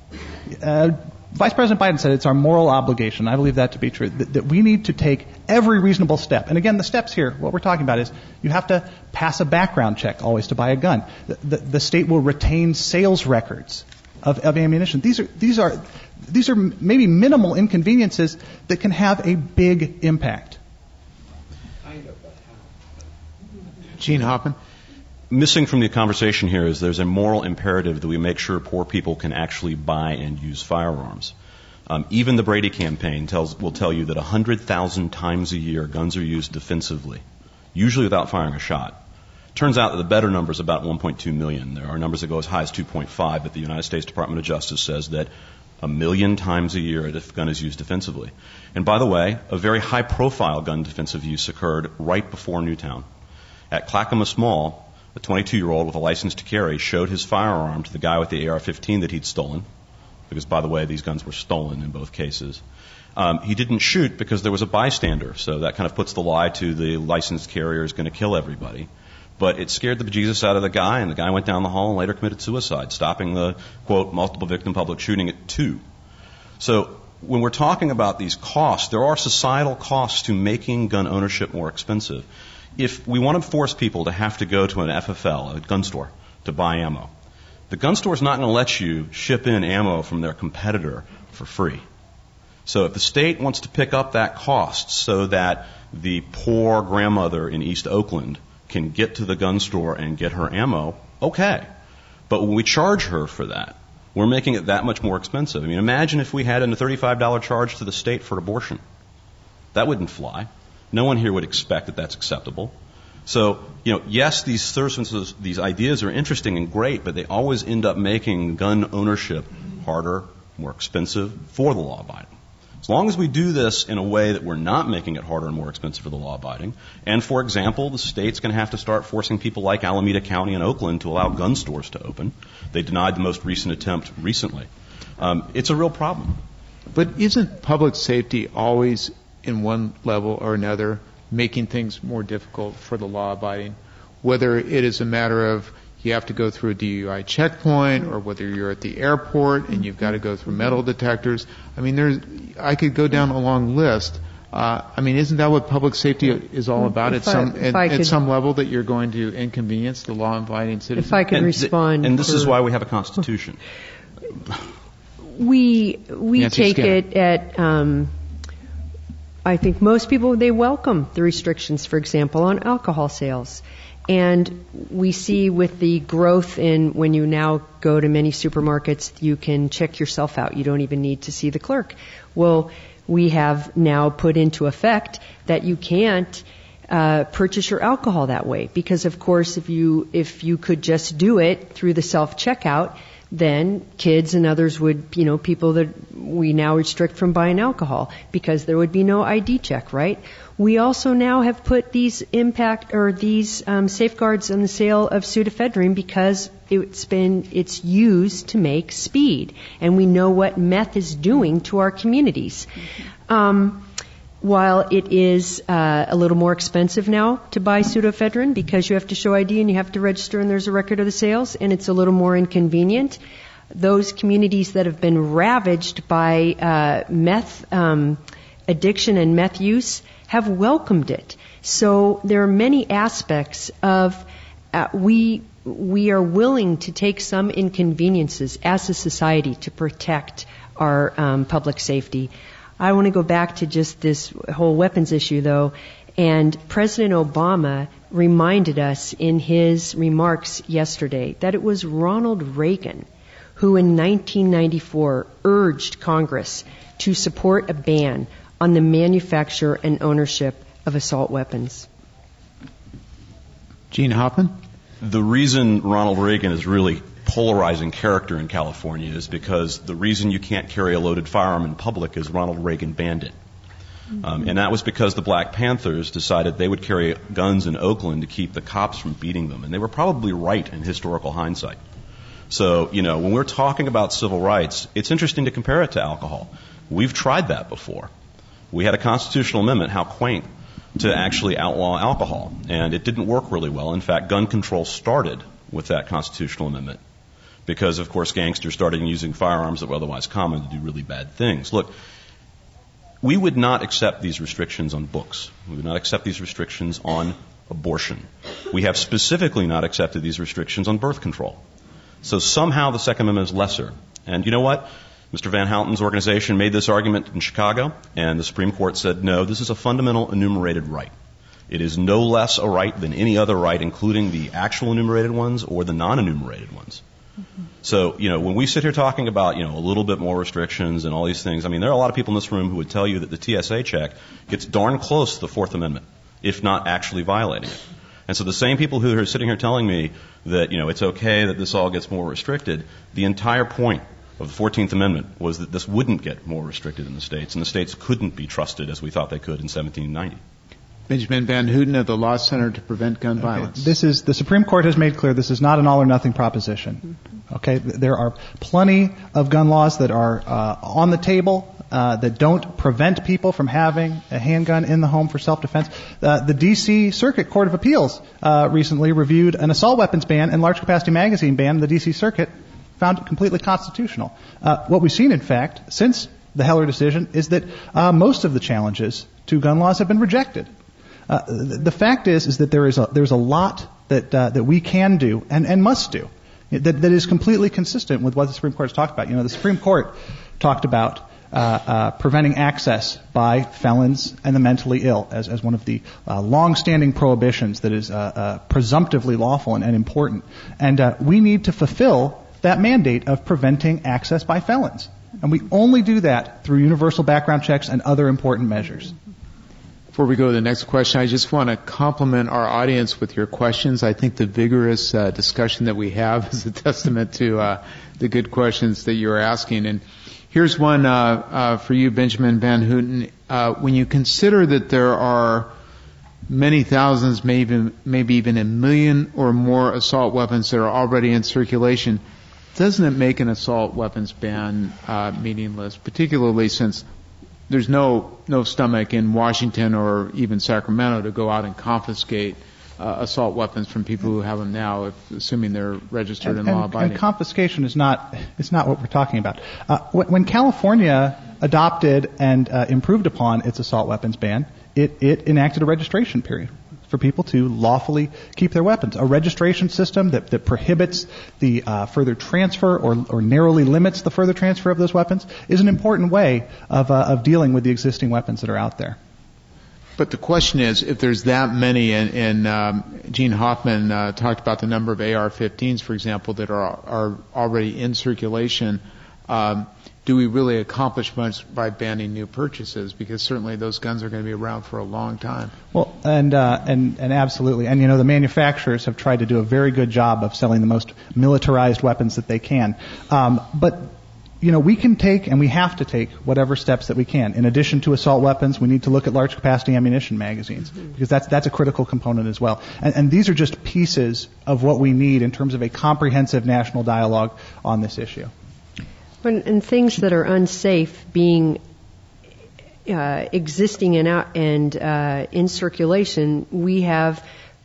Uh, Vice President Biden said it's our moral obligation. I believe that to be true, that, that we need to take every reasonable step. And again, the steps here, what we're talking about is you have to pass a background check always to buy a gun. The, the, the state will retain sales records of, of ammunition. These are, these are, these are maybe minimal inconveniences that can have a big impact. Gene Hoppin? Missing from the conversation here is there's a moral imperative that we make sure poor people can actually buy and use firearms. Um, even the Brady campaign tells, will tell you that one hundred thousand times a year guns are used defensively, usually without firing a shot. Turns out that the better number is about one point two million. There are numbers that go as high as two point five, but the United States Department of Justice says that a million times a year a gun is used defensively. And by the way, a very high-profile gun defensive use occurred right before Newtown. At Clackamas Mall, a twenty-two-year-old with a license to carry showed his firearm to the guy with the A R fifteen that he'd stolen, because, by the way, these guns were stolen in both cases. Um, he didn't shoot because there was a bystander, so that kind of puts the lie to the licensed carrier is going to kill everybody. But it scared the bejesus out of the guy, and the guy went down the hall and later committed suicide, stopping the, quote, multiple victim public shooting at two. So when we're talking about these costs, there are societal costs to making gun ownership more expensive. If we want to force people to have to go to an F F L, a gun store, to buy ammo, the gun store is not going to let you ship in ammo from their competitor for free. So if the state wants to pick up that cost so that the poor grandmother in East Oakland can get to the gun store and get her ammo, okay. But when we charge her for that, we're making it that much more expensive. I mean, imagine if we had a thirty-five dollars charge to the state for abortion. That wouldn't fly. No one here would expect that that's acceptable. So, you know, yes, these services, these ideas are interesting and great, but they always end up making gun ownership harder, more expensive for the law-abiding. As long as we do this in a way that we're not making it harder and more expensive for the law-abiding, and, for example, the state's going to have to start forcing people like Alameda County and Oakland to allow gun stores to open. They denied the most recent attempt recently. Um, it's a real problem. But isn't public safety always in one level or another making things more difficult for the law-abiding, whether it is a matter of you have to go through a D U I checkpoint or whether you're at the airport and you've got to go through metal detectors? I mean, there's, I could go down a long list. Uh, I mean, isn't that what public safety is all about at some at, at some level, that you're going to inconvenience the law-abiding citizen? If I could and respond. Th- and this for, is why we have a Constitution. We we Nancy take Skinner. it at um, I think most people, they welcome the restrictions, for example, on alcohol sales. And we see with the growth in when you now go to many supermarkets, you can check yourself out. You don't even need to see the clerk. Well, we have now put into effect that you can't uh, purchase your alcohol that way. Because, of course, if you if you could just do it through the self-checkout, then kids and others would, you know, people that we now restrict from buying alcohol because there would be no I D check, right? We also now have put these impact or these um, safeguards on the sale of pseudoephedrine because it's been it's used to make speed, and we know what meth is doing to our communities. Um, while it is uh, a little more expensive now to buy pseudoephedrine because you have to show I D and you have to register and there's a record of the sales, and it's a little more inconvenient, those communities that have been ravaged by uh, meth um, addiction and meth use have welcomed it. So there are many aspects of uh, we we are willing to take some inconveniences as a society to protect our um, public safety. I want to go back to just this whole weapons issue, though, and President Obama reminded us in his remarks yesterday that it was Ronald Reagan who in nineteen ninety-four urged Congress to support a ban on the manufacture and ownership of assault weapons. Gene Hoffman? The reason Ronald Reagan is really polarizing character in California is because the reason you can't carry a loaded firearm in public is Ronald Reagan banned it. Mm-hmm. Um, and that was because the Black Panthers decided they would carry guns in Oakland to keep the cops from beating them. And they were probably right in historical hindsight. So, you know, when we're talking about civil rights, it's interesting to compare it to alcohol. We've tried that before. We had a constitutional amendment, how quaint, to actually outlaw alcohol. And it didn't work really well. In fact, gun control started with that constitutional amendment because, of course, gangsters started using firearms that were otherwise common to do really bad things. Look, we would not accept these restrictions on books. We would not accept these restrictions on abortion. We have specifically not accepted these restrictions on birth control. So somehow the Second Amendment is lesser. And you know what? Mister Van Houten's organization made this argument in Chicago, and the Supreme Court said, no, this is a fundamental enumerated right. It is no less a right than any other right, including the actual enumerated ones or the non-enumerated ones. Mm-hmm. So, you know, when we sit here talking about, you know, a little bit more restrictions and all these things, I mean, there are a lot of people in this room who would tell you that the T S A check gets darn close to the Fourth Amendment, if not actually violating it. And so the same people who are sitting here telling me that, you know, it's okay that this all gets more restricted, the entire point of the fourteenth Amendment was that this wouldn't get more restricted in the states, and the states couldn't be trusted as we thought they could in seventeen ninety. Benjamin Van Houten of the Law Center to Prevent Gun okay. Violence. This is, the Supreme Court has made clear this is not an all or nothing proposition. Okay, there are plenty of gun laws that are uh, on the table uh, that don't prevent people from having a handgun in the home for self-defense. Uh, the D C Circuit Court of Appeals uh, recently reviewed an assault weapons ban and large capacity magazine ban. The D C Circuit found it completely constitutional. Uh, what we've seen, in fact, since the Heller decision is that uh, most of the challenges to gun laws have been rejected. Uh, the, the fact is, is that there is a, there's a lot that uh, that we can do and, and must do that, that is completely consistent with what the Supreme Court has talked about. You know, the Supreme Court talked about uh, uh, preventing access by felons and the mentally ill as, as one of the uh, long-standing prohibitions that is uh, uh, presumptively lawful and, and important. And uh, we need to fulfill that mandate of preventing access by felons. And we only do that through universal background checks and other important measures. Before we go to the next question, I just want to compliment our audience with your questions. I think the vigorous uh, discussion that we have is a testament to uh, the good questions that you're asking. And here's one uh, uh, for you, Benjamin Van Houten. Uh, when you consider that there are many thousands, maybe, maybe even a million or more assault weapons that are already in circulation, doesn't it make an assault weapons ban uh, meaningless, particularly since there's no no stomach in Washington or even Sacramento to go out and confiscate uh, assault weapons from people who have them now, if, assuming they're registered and, and law-abiding. And confiscation is not is not what we're talking about. Uh, when California adopted and uh, improved upon its assault weapons ban, it, it enacted a registration period for people to lawfully keep their weapons. A registration system that, that prohibits the uh, further transfer or, or narrowly limits the further transfer of those weapons is an important way of, uh, of dealing with the existing weapons that are out there. But the question is, if there's that many, and, and um, Gene Hoffman uh, talked about the number of A R fifteens, for example, that are are already in circulation. Um, do we really accomplish much by banning new purchases? Because certainly those guns are going to be around for a long time. Well, and uh, and and absolutely, and you know the manufacturers have tried to do a very good job of selling the most militarized weapons that they can, um, but. You know, we can take and we have to take whatever steps that we can. In addition to assault weapons, we need to look at large capacity ammunition magazines because that's that's a critical component as well. And, and these are just pieces of what we need in terms of a comprehensive national dialogue on this issue. And, and things that are unsafe being uh, existing and out and uh, in circulation, we have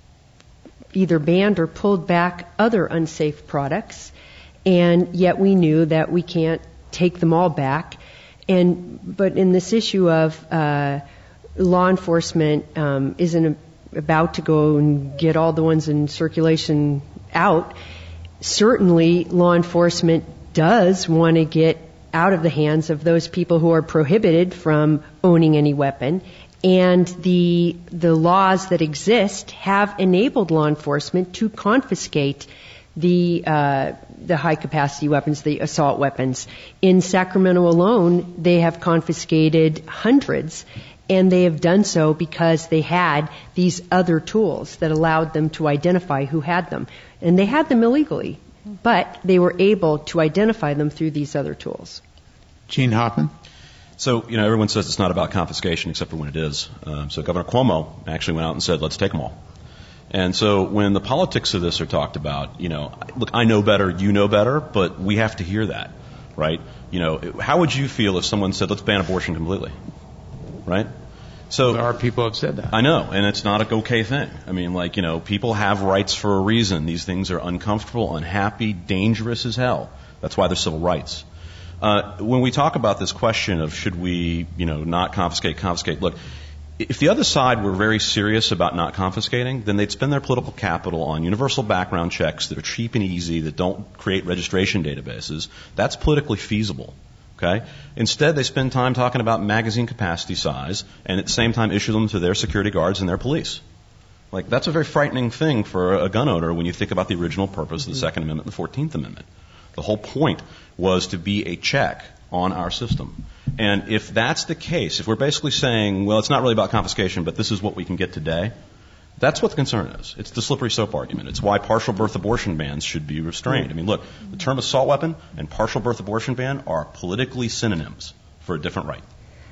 either banned or pulled back other unsafe products. And yet we knew that we can't take them all back. And but in this issue of uh, law enforcement um, isn't about to go and get all the ones in circulation out, certainly law enforcement does want to get out of the hands of those people who are prohibited from owning any weapon. And the the laws that exist have enabled law enforcement to confiscate the uh, the high capacity weapons, the assault weapons. In Sacramento alone, they have confiscated hundreds, and they have done so because they had these other tools that allowed them to identify who had them. And they had them illegally, but they were able to identify them through these other tools. Gene Hoffman? So, you know, everyone says it's not about confiscation except for when it is. Um, so Governor Cuomo actually went out and said, let's take them all. And so when the politics of this are talked about, you know, look, I know better, you know better, but we have to hear that, right? You know, how would you feel if someone said, let's ban abortion completely, right? So there are people who have said that. I know, and it's not a okay thing. I mean, like, you know, people have rights for a reason. These things are uncomfortable, unhappy, dangerous as hell. That's why they're civil rights. Uh, when we talk about this question of should we, you know, not confiscate, confiscate, look, if the other side were very serious about not confiscating, then they'd spend their political capital on universal background checks that are cheap and easy, that don't create registration databases. That's politically feasible. Okay? Instead, they spend time talking about magazine capacity size and at the same time issue them to their security guards and their police. Like, that's a very frightening thing for a gun owner when you think about the original purpose of the Second Amendment and the Fourteenth Amendment. The whole point was to be a check on our system. And if that's the case, if we're basically saying, well, it's not really about confiscation, but this is what we can get today, that's what the concern is. It's the slippery soap argument. It's why partial birth abortion bans should be restrained. I mean, look, the term assault weapon and partial birth abortion ban are politically synonyms for a different right.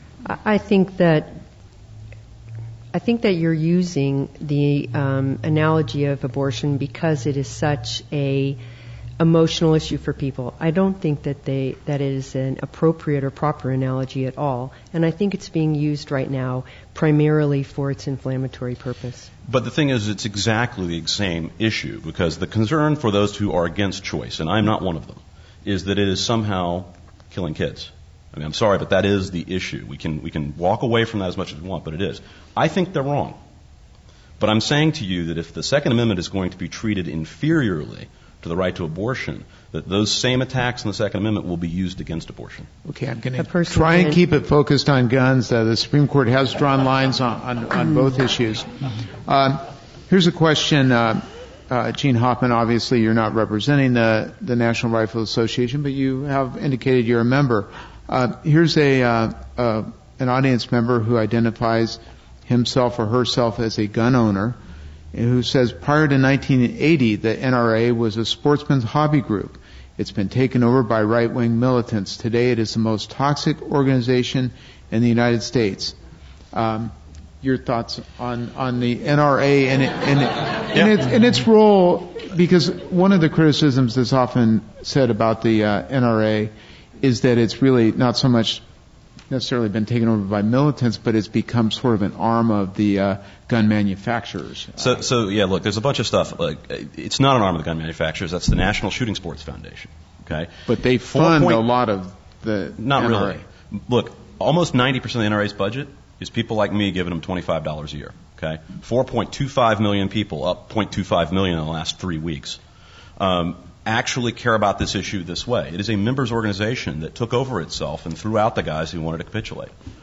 I think that I think that you're using the um, analogy of abortion because it is such a emotional issue for people. I don't think that they that is an appropriate or proper analogy at all, and I think it's being used right now primarily for its inflammatory purpose. But the thing is, it's exactly the same issue, because the concern for those who are against choice, and I'm not one of them, is that it is somehow killing kids. I mean, I'm sorry, but that is the issue. We can we can walk away from that as much as we want, but it is. I think they're wrong. But I'm saying to you that if the Second Amendment is going to be treated inferiorly to the right to abortion, that those same attacks in the Second Amendment will be used against abortion. Okay, I'm going to try and keep it focused on guns. Uh, the Supreme Court has drawn lines on, on, on both issues. Uh, here's a question, uh, uh, Gene Hoffman, obviously you're not representing the, the National Rifle Association, but you have indicated you're a member. Uh, here's a uh, uh, an audience member who identifies himself or herself as a gun owner, who says prior to nineteen eighty, the N R A was a sportsman's hobby group. It's been taken over by right-wing militants. Today it is the most toxic organization in the United States. Um, your thoughts on, on the N R A and, it, and, it, and, yeah. its, and its role, because one of the criticisms that's often said about the uh, N R A is that it's really not so much necessarily been taken over by militants, but it's become sort of an arm of the uh, gun manufacturers. So, so yeah, look, there's a bunch of stuff. Like, it's not an arm of the gun manufacturers. That's the National Shooting Sports Foundation. Okay, but they fund point, a lot of the not N R A. Really. Look, almost ninety percent of the N R A's budget is people like me giving them twenty-five dollars a year. Okay, four point two five million people, up zero point two five million in the last three weeks. Um, actually care about this issue this way. It is a members organization that took over itself and threw out the guys who wanted to capitulate.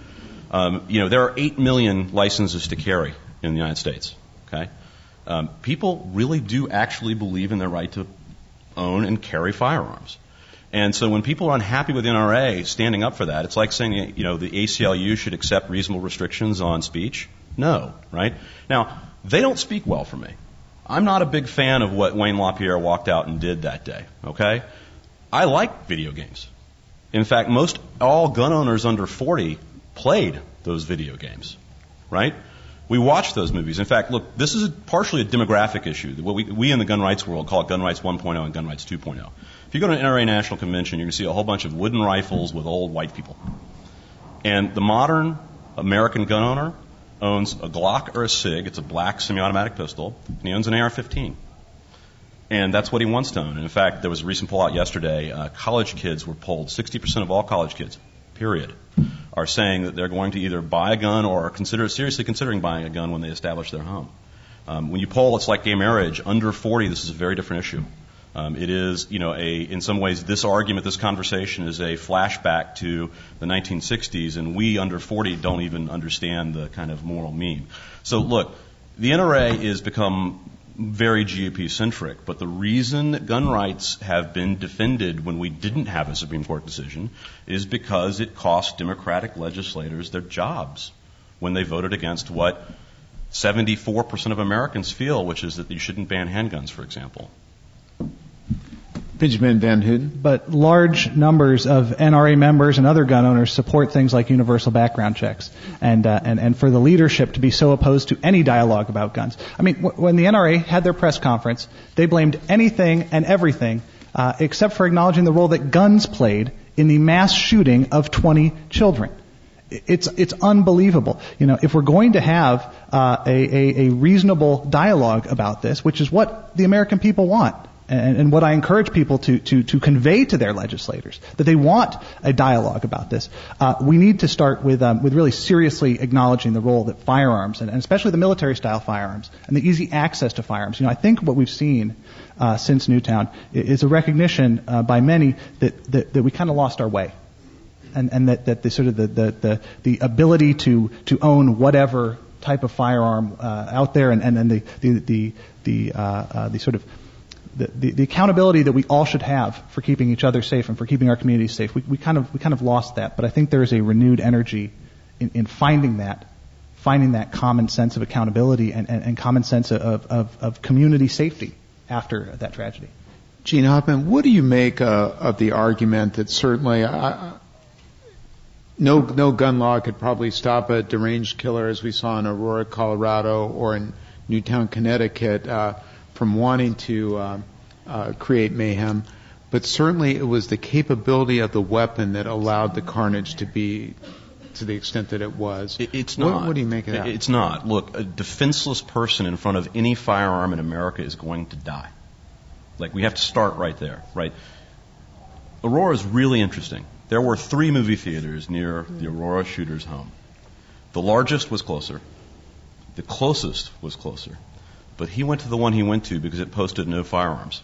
Um, you know, there are eight million licenses to carry in the United States. Okay, um, people really do actually believe in their right to own and carry firearms. And so when people are unhappy with the N R A standing up for that, it's like saying, you know, the A C L U should accept reasonable restrictions on speech. No, right? Now, they don't speak well for me. I'm not a big fan of what Wayne LaPierre walked out and did that day, okay? I like video games. In fact, most all gun owners under forty played those video games, right? We watched those movies. In fact, look, this is a, partially a demographic issue. What we, we in the gun rights world call it gun rights one point oh and gun rights two point oh. If you go to an N R A national convention, you're going to see a whole bunch of wooden rifles with old white people. And the modern American gun owner owns a Glock or a SIG. It's a black semi-automatic pistol. And he owns an A R fifteen. And that's what he wants to own. And in fact, there was a recent poll out yesterday. Uh, college kids were polled. sixty percent of all college kids, period, are saying that they're going to either buy a gun or consider seriously considering buying a gun when they establish their home. Um, when you poll, it's like gay marriage. Under forty, this is a very different issue. Um, it is, you know, a in some ways, this argument, this conversation is a flashback to the nineteen sixties, and we under forty don't even understand the kind of moral meme. So, look, the N R A has become very G O P-centric, but the reason that gun rights have been defended when we didn't have a Supreme Court decision is because it cost Democratic legislators their jobs when they voted against what seventy-four percent of Americans feel, which is that you shouldn't ban handguns, for example. Benjamin Van Houten. But large numbers of N R A members and other gun owners support things like universal background checks, and uh, and and for the leadership to be so opposed to any dialogue about guns. I mean, w- when the N R A had their press conference, they blamed anything and everything uh, except for acknowledging the role that guns played in the mass shooting of twenty children. It's it's unbelievable. You know, if we're going to have uh, a, a a reasonable dialogue about this, which is what the American people want. And, and what I encourage people to, to, to convey to their legislators, that they want a dialogue about this. Uh, we need to start with um, with really seriously acknowledging the role that firearms, and, and especially the military-style firearms, and the easy access to firearms. You know, I think what we've seen uh, since Newtown is a recognition uh, by many that, that, that we kind of lost our way, and, and that, that the sort of the, the, the, the ability to, to own whatever type of firearm uh, out there, and, and, and the the the the, uh, uh, the sort of The, the, the accountability that we all should have for keeping each other safe and for keeping our communities safe, we, we kind of we kind of lost that. But I think there is a renewed energy in, in finding that, finding that common sense of accountability and, and, and common sense of, of, of community safety after that tragedy. Gene Hoffman, what do you make uh, of the argument that certainly uh, no no gun law could probably stop a deranged killer, as we saw in Aurora, Colorado, or in Newtown, Connecticut, uh, from wanting to uh, uh, create mayhem, but certainly it was the capability of the weapon that allowed the carnage to be to the extent that it was. It, it's what, not. What do you make of that? It's not. Look, a defenseless person in front of any firearm in America is going to die. Like, we have to start right there, right? Aurora is really interesting. There were three movie theaters near the Aurora shooter's home. The largest was closer. The closest was closer. But he went to the one he went to because it posted no firearms.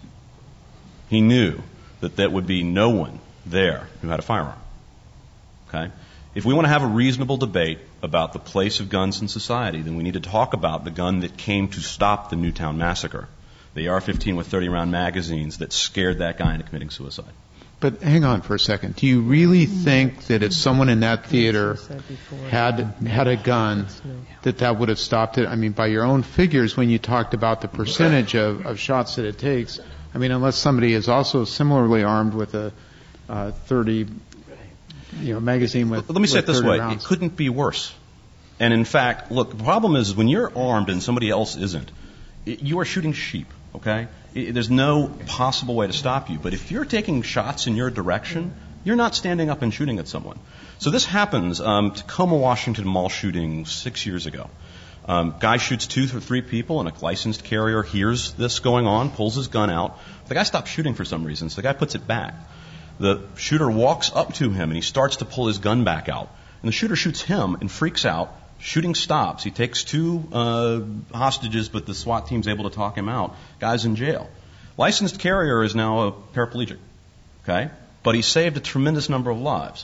He knew that there would be no one there who had a firearm. Okay? If we want to have a reasonable debate about the place of guns in society, then we need to talk about the gun that came to stop the Newtown massacre, the A R fifteen with thirty round magazines that scared that guy into committing suicide. But hang on for a second. Do you really think that if someone in that theater had had a gun, that that would have stopped it? I mean, by your own figures, when you talked about the percentage of, of shots that it takes, I mean, unless somebody is also similarly armed with a uh, thirty, you know, magazine with. Let me say it this way: rounds. It couldn't be worse. And in fact, look, the problem is when you're armed and somebody else isn't, it, you are shooting sheep. Okay? There's no possible way to stop you. But if you're taking shots in your direction, you're not standing up and shooting at someone. So this happens. Um, Tacoma, Washington mall shooting six years ago. Um, guy shoots two or three people, and a licensed carrier hears this going on, pulls his gun out. The guy stops shooting for some reason, so the guy puts it back. The shooter walks up to him, and he starts to pull his gun back out. And the shooter shoots him and freaks out. Shooting stops. He takes two uh, hostages, but the SWAT team's able to talk him out. Guy's in jail. Licensed carrier is now a paraplegic, okay? But he saved a tremendous number of lives.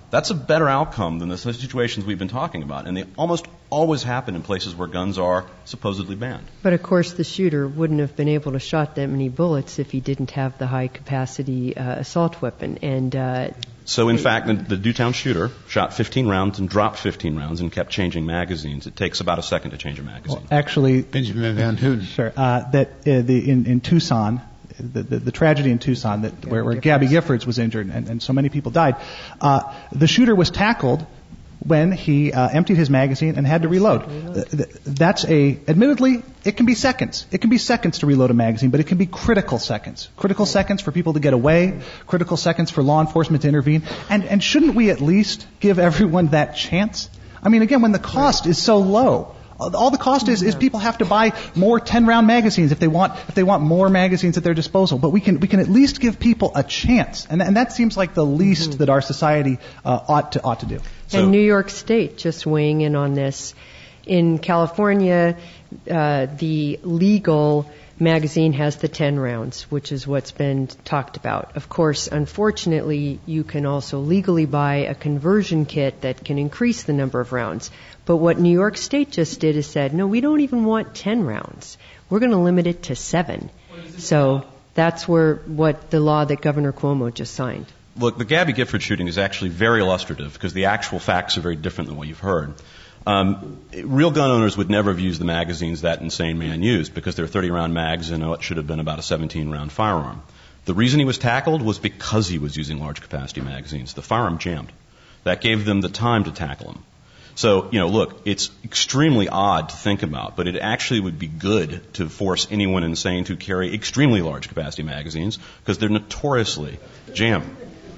That's a better outcome than the situations we've been talking about, and they almost always happen in places where guns are supposedly banned. But of course, the shooter wouldn't have been able to shot that many bullets if he didn't have the high-capacity uh, assault weapon. And uh, so, in fact, the, the Newtown shooter shot fifteen rounds and dropped fifteen rounds and kept changing magazines. It takes about a second to change a magazine. Well, actually, Benjamin Van Houten. Sure. Uh, that uh, the in, in Tucson. The, the, the tragedy in Tucson that where, where Gabby Giffords was injured and, and so many people died. Uh, the shooter was tackled when he uh, emptied his magazine and had to reload. Uh, that's a, admittedly, it can be seconds. It can be seconds to reload a magazine, but it can be critical seconds. Critical seconds for people to get away, critical seconds for law enforcement to intervene. And, and shouldn't we at least give everyone that chance? I mean, again, when the cost is so low, all the cost is, is people have to buy more ten-round magazines if they want if they want more magazines at their disposal. But we can we can at least give people a chance, and and that seems like the least mm-hmm. that our society uh, ought to ought to do. So, and New York State just weighing in on this. In California, uh, the legal magazine has the ten rounds, which is what's been talked about. Of course, unfortunately, you can also legally buy a conversion kit that can increase the number of rounds. But what New York State just did is said, no, we don't even want ten rounds. We're going to limit it to seven. So that's where what the law that Governor Cuomo just signed. Look, the Gabby Gifford shooting is actually very illustrative because the actual facts are very different than what you've heard. Um, real gun owners would never have used the magazines that insane man used because they're thirty-round mags and what should have been about a seventeen-round firearm. The reason he was tackled was because he was using large-capacity magazines. The firearm jammed. That gave them the time to tackle him. So, you know, look, it's extremely odd to think about, but it actually would be good to force anyone insane to carry extremely large-capacity magazines because they're notoriously jammed.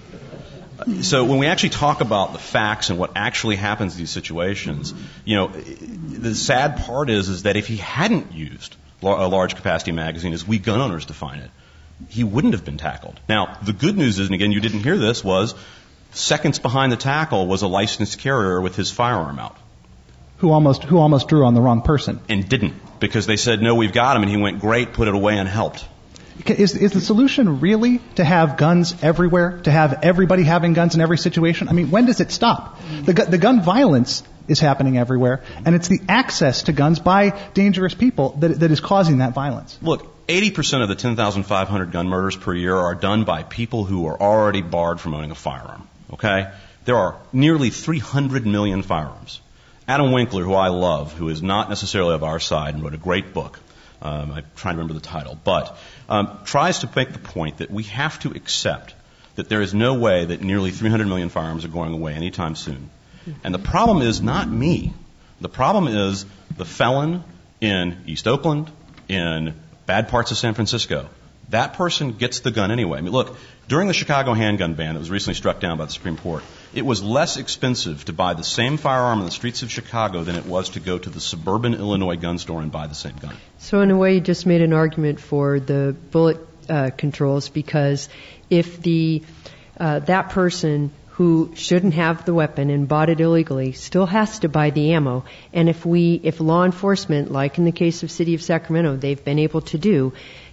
So when we actually talk about the facts and what actually happens in these situations, you know, the sad part is, is that if he hadn't used a large capacity magazine as we gun owners define it, he wouldn't have been tackled. Now, the good news is, and again, you didn't hear this, was seconds behind the tackle was a licensed carrier with his firearm out. Who almost, who almost drew on the wrong person. And didn't, because they said, no, we've got him, and he went, great, put it away and helped. Is, is the solution really to have guns everywhere, to have everybody having guns in every situation? I mean, when does it stop? The, the gun violence is happening everywhere, and it's the access to guns by dangerous people that, that is causing that violence. Look, eighty percent of the ten thousand five hundred gun murders per year are done by people who are already barred from owning a firearm, okay? There are nearly three hundred million firearms. Adam Winkler, who I love, who is not necessarily of our side and wrote a great book, Um, I'm trying to remember the title, but um, tries to make the point that we have to accept that there is no way that nearly three hundred million firearms are going away anytime soon. And the problem is not me. The problem is the felon in East Oakland, in bad parts of San Francisco. That person gets the gun anyway. I mean, look, during the Chicago handgun ban that was recently struck down by the Supreme Court, it was less expensive to buy the same firearm in the streets of Chicago than it was to go to the suburban Illinois gun store and buy the same gun. So in a way, you just made an argument for the bullet uh, controls, because if the uh, that person who shouldn't have the weapon and bought it illegally still has to buy the ammo, and if we, if law enforcement, like in the case of City of Sacramento, they've been able to do,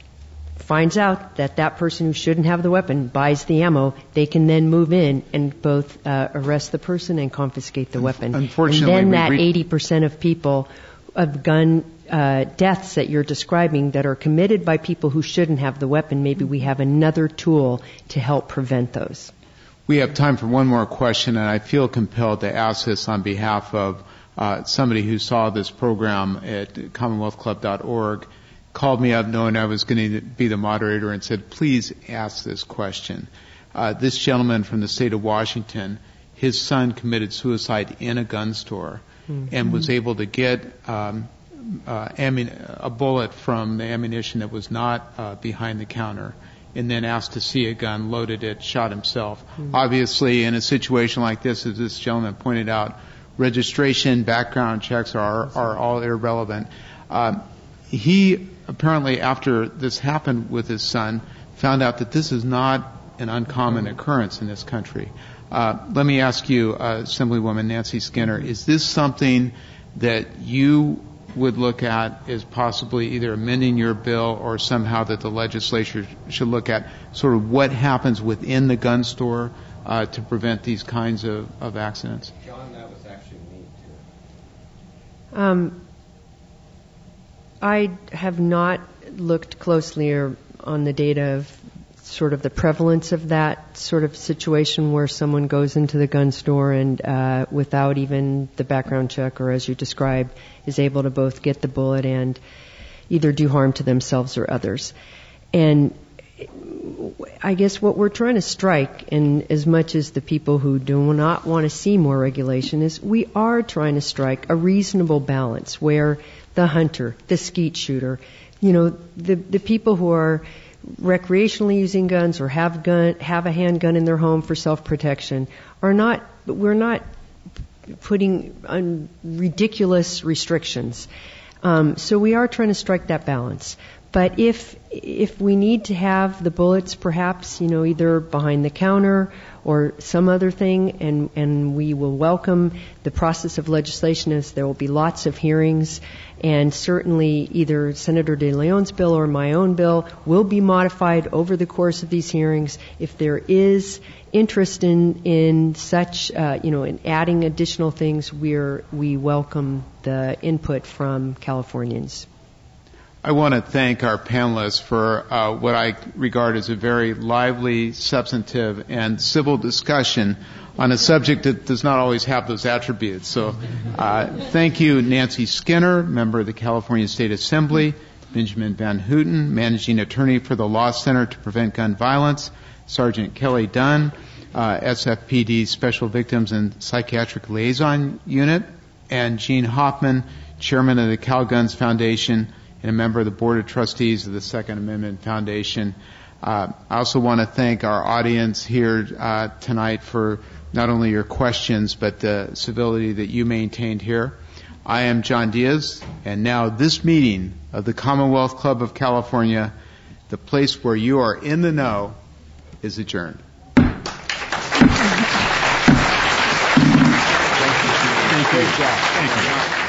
finds out that that person who shouldn't have the weapon buys the ammo, they can then move in and both uh, arrest the person and confiscate the weapon. Unfortunately, and then that re- eighty percent of people, of gun uh, deaths that you're describing that are committed by people who shouldn't have the weapon, maybe we have another tool to help prevent those. We have time for one more question, and I feel compelled to ask this on behalf of uh, somebody who saw this program at commonwealth club dot org. Called me up knowing I was going to be the moderator and said, please ask this question. Uh, this gentleman from the state of Washington, his son committed suicide in a gun store mm-hmm. and was able to get um, uh, ammun- a bullet from the ammunition that was not uh, behind the counter, and then asked to see a gun, loaded it, shot himself. Mm-hmm. Obviously, in a situation like this, as this gentleman pointed out, registration, background checks are, are all irrelevant. Uh, he apparently, after this happened with his son, found out that this is not an uncommon occurrence in this country. Uh, let me ask you, uh, Assemblywoman Nancy Skinner, is this something that you would look at as possibly either amending your bill or somehow that the legislature should look at, sort of what happens within the gun store uh, to prevent these kinds of, of accidents? John, that was actually me too. Um, I have not looked closely or on the data of sort of the prevalence of that sort of situation where someone goes into the gun store and uh, without even the background check or, as you described, is able to both get the bullet and either do harm to themselves or others. And I guess what we're trying to strike, and as much as the people who do not want to see more regulation, is we are trying to strike a reasonable balance where the hunter, the skeet shooter, you know, the the people who are recreationally using guns or have gun have a handgun in their home for self-protection are not, we're not putting on ridiculous restrictions. Um, so we are trying to strike that balance. But if if we need to have the bullets perhaps, you know, either behind the counter or some other thing, and, and we will welcome the process of legislation as there will be lots of hearings, and certainly either Senator De Leon's bill or my own bill will be modified over the course of these hearings. If there is interest in in such, uh, you know, in adding additional things, we're we welcome the input from Californians. I want to thank our panelists for uh, what I regard as a very lively, substantive, and civil discussion on a subject that does not always have those attributes. So uh, thank you, Nancy Skinner, member of the California State Assembly, Benjamin Van Houten, managing attorney for the Law Center to Prevent Gun Violence, Sergeant Kelly Dunn, uh, S F P D Special Victims and Psychiatric Liaison Unit, and Gene Hoffman, chairman of the Cal Guns Foundation, and a member of the Board of Trustees of the Second Amendment Foundation. Uh, I also want to thank our audience here uh, tonight for not only your questions, but the civility that you maintained here. I am John Diaz, and now this meeting of the Commonwealth Club of California, the place where you are in the know, is adjourned. Thank you. Thank you. Thank you.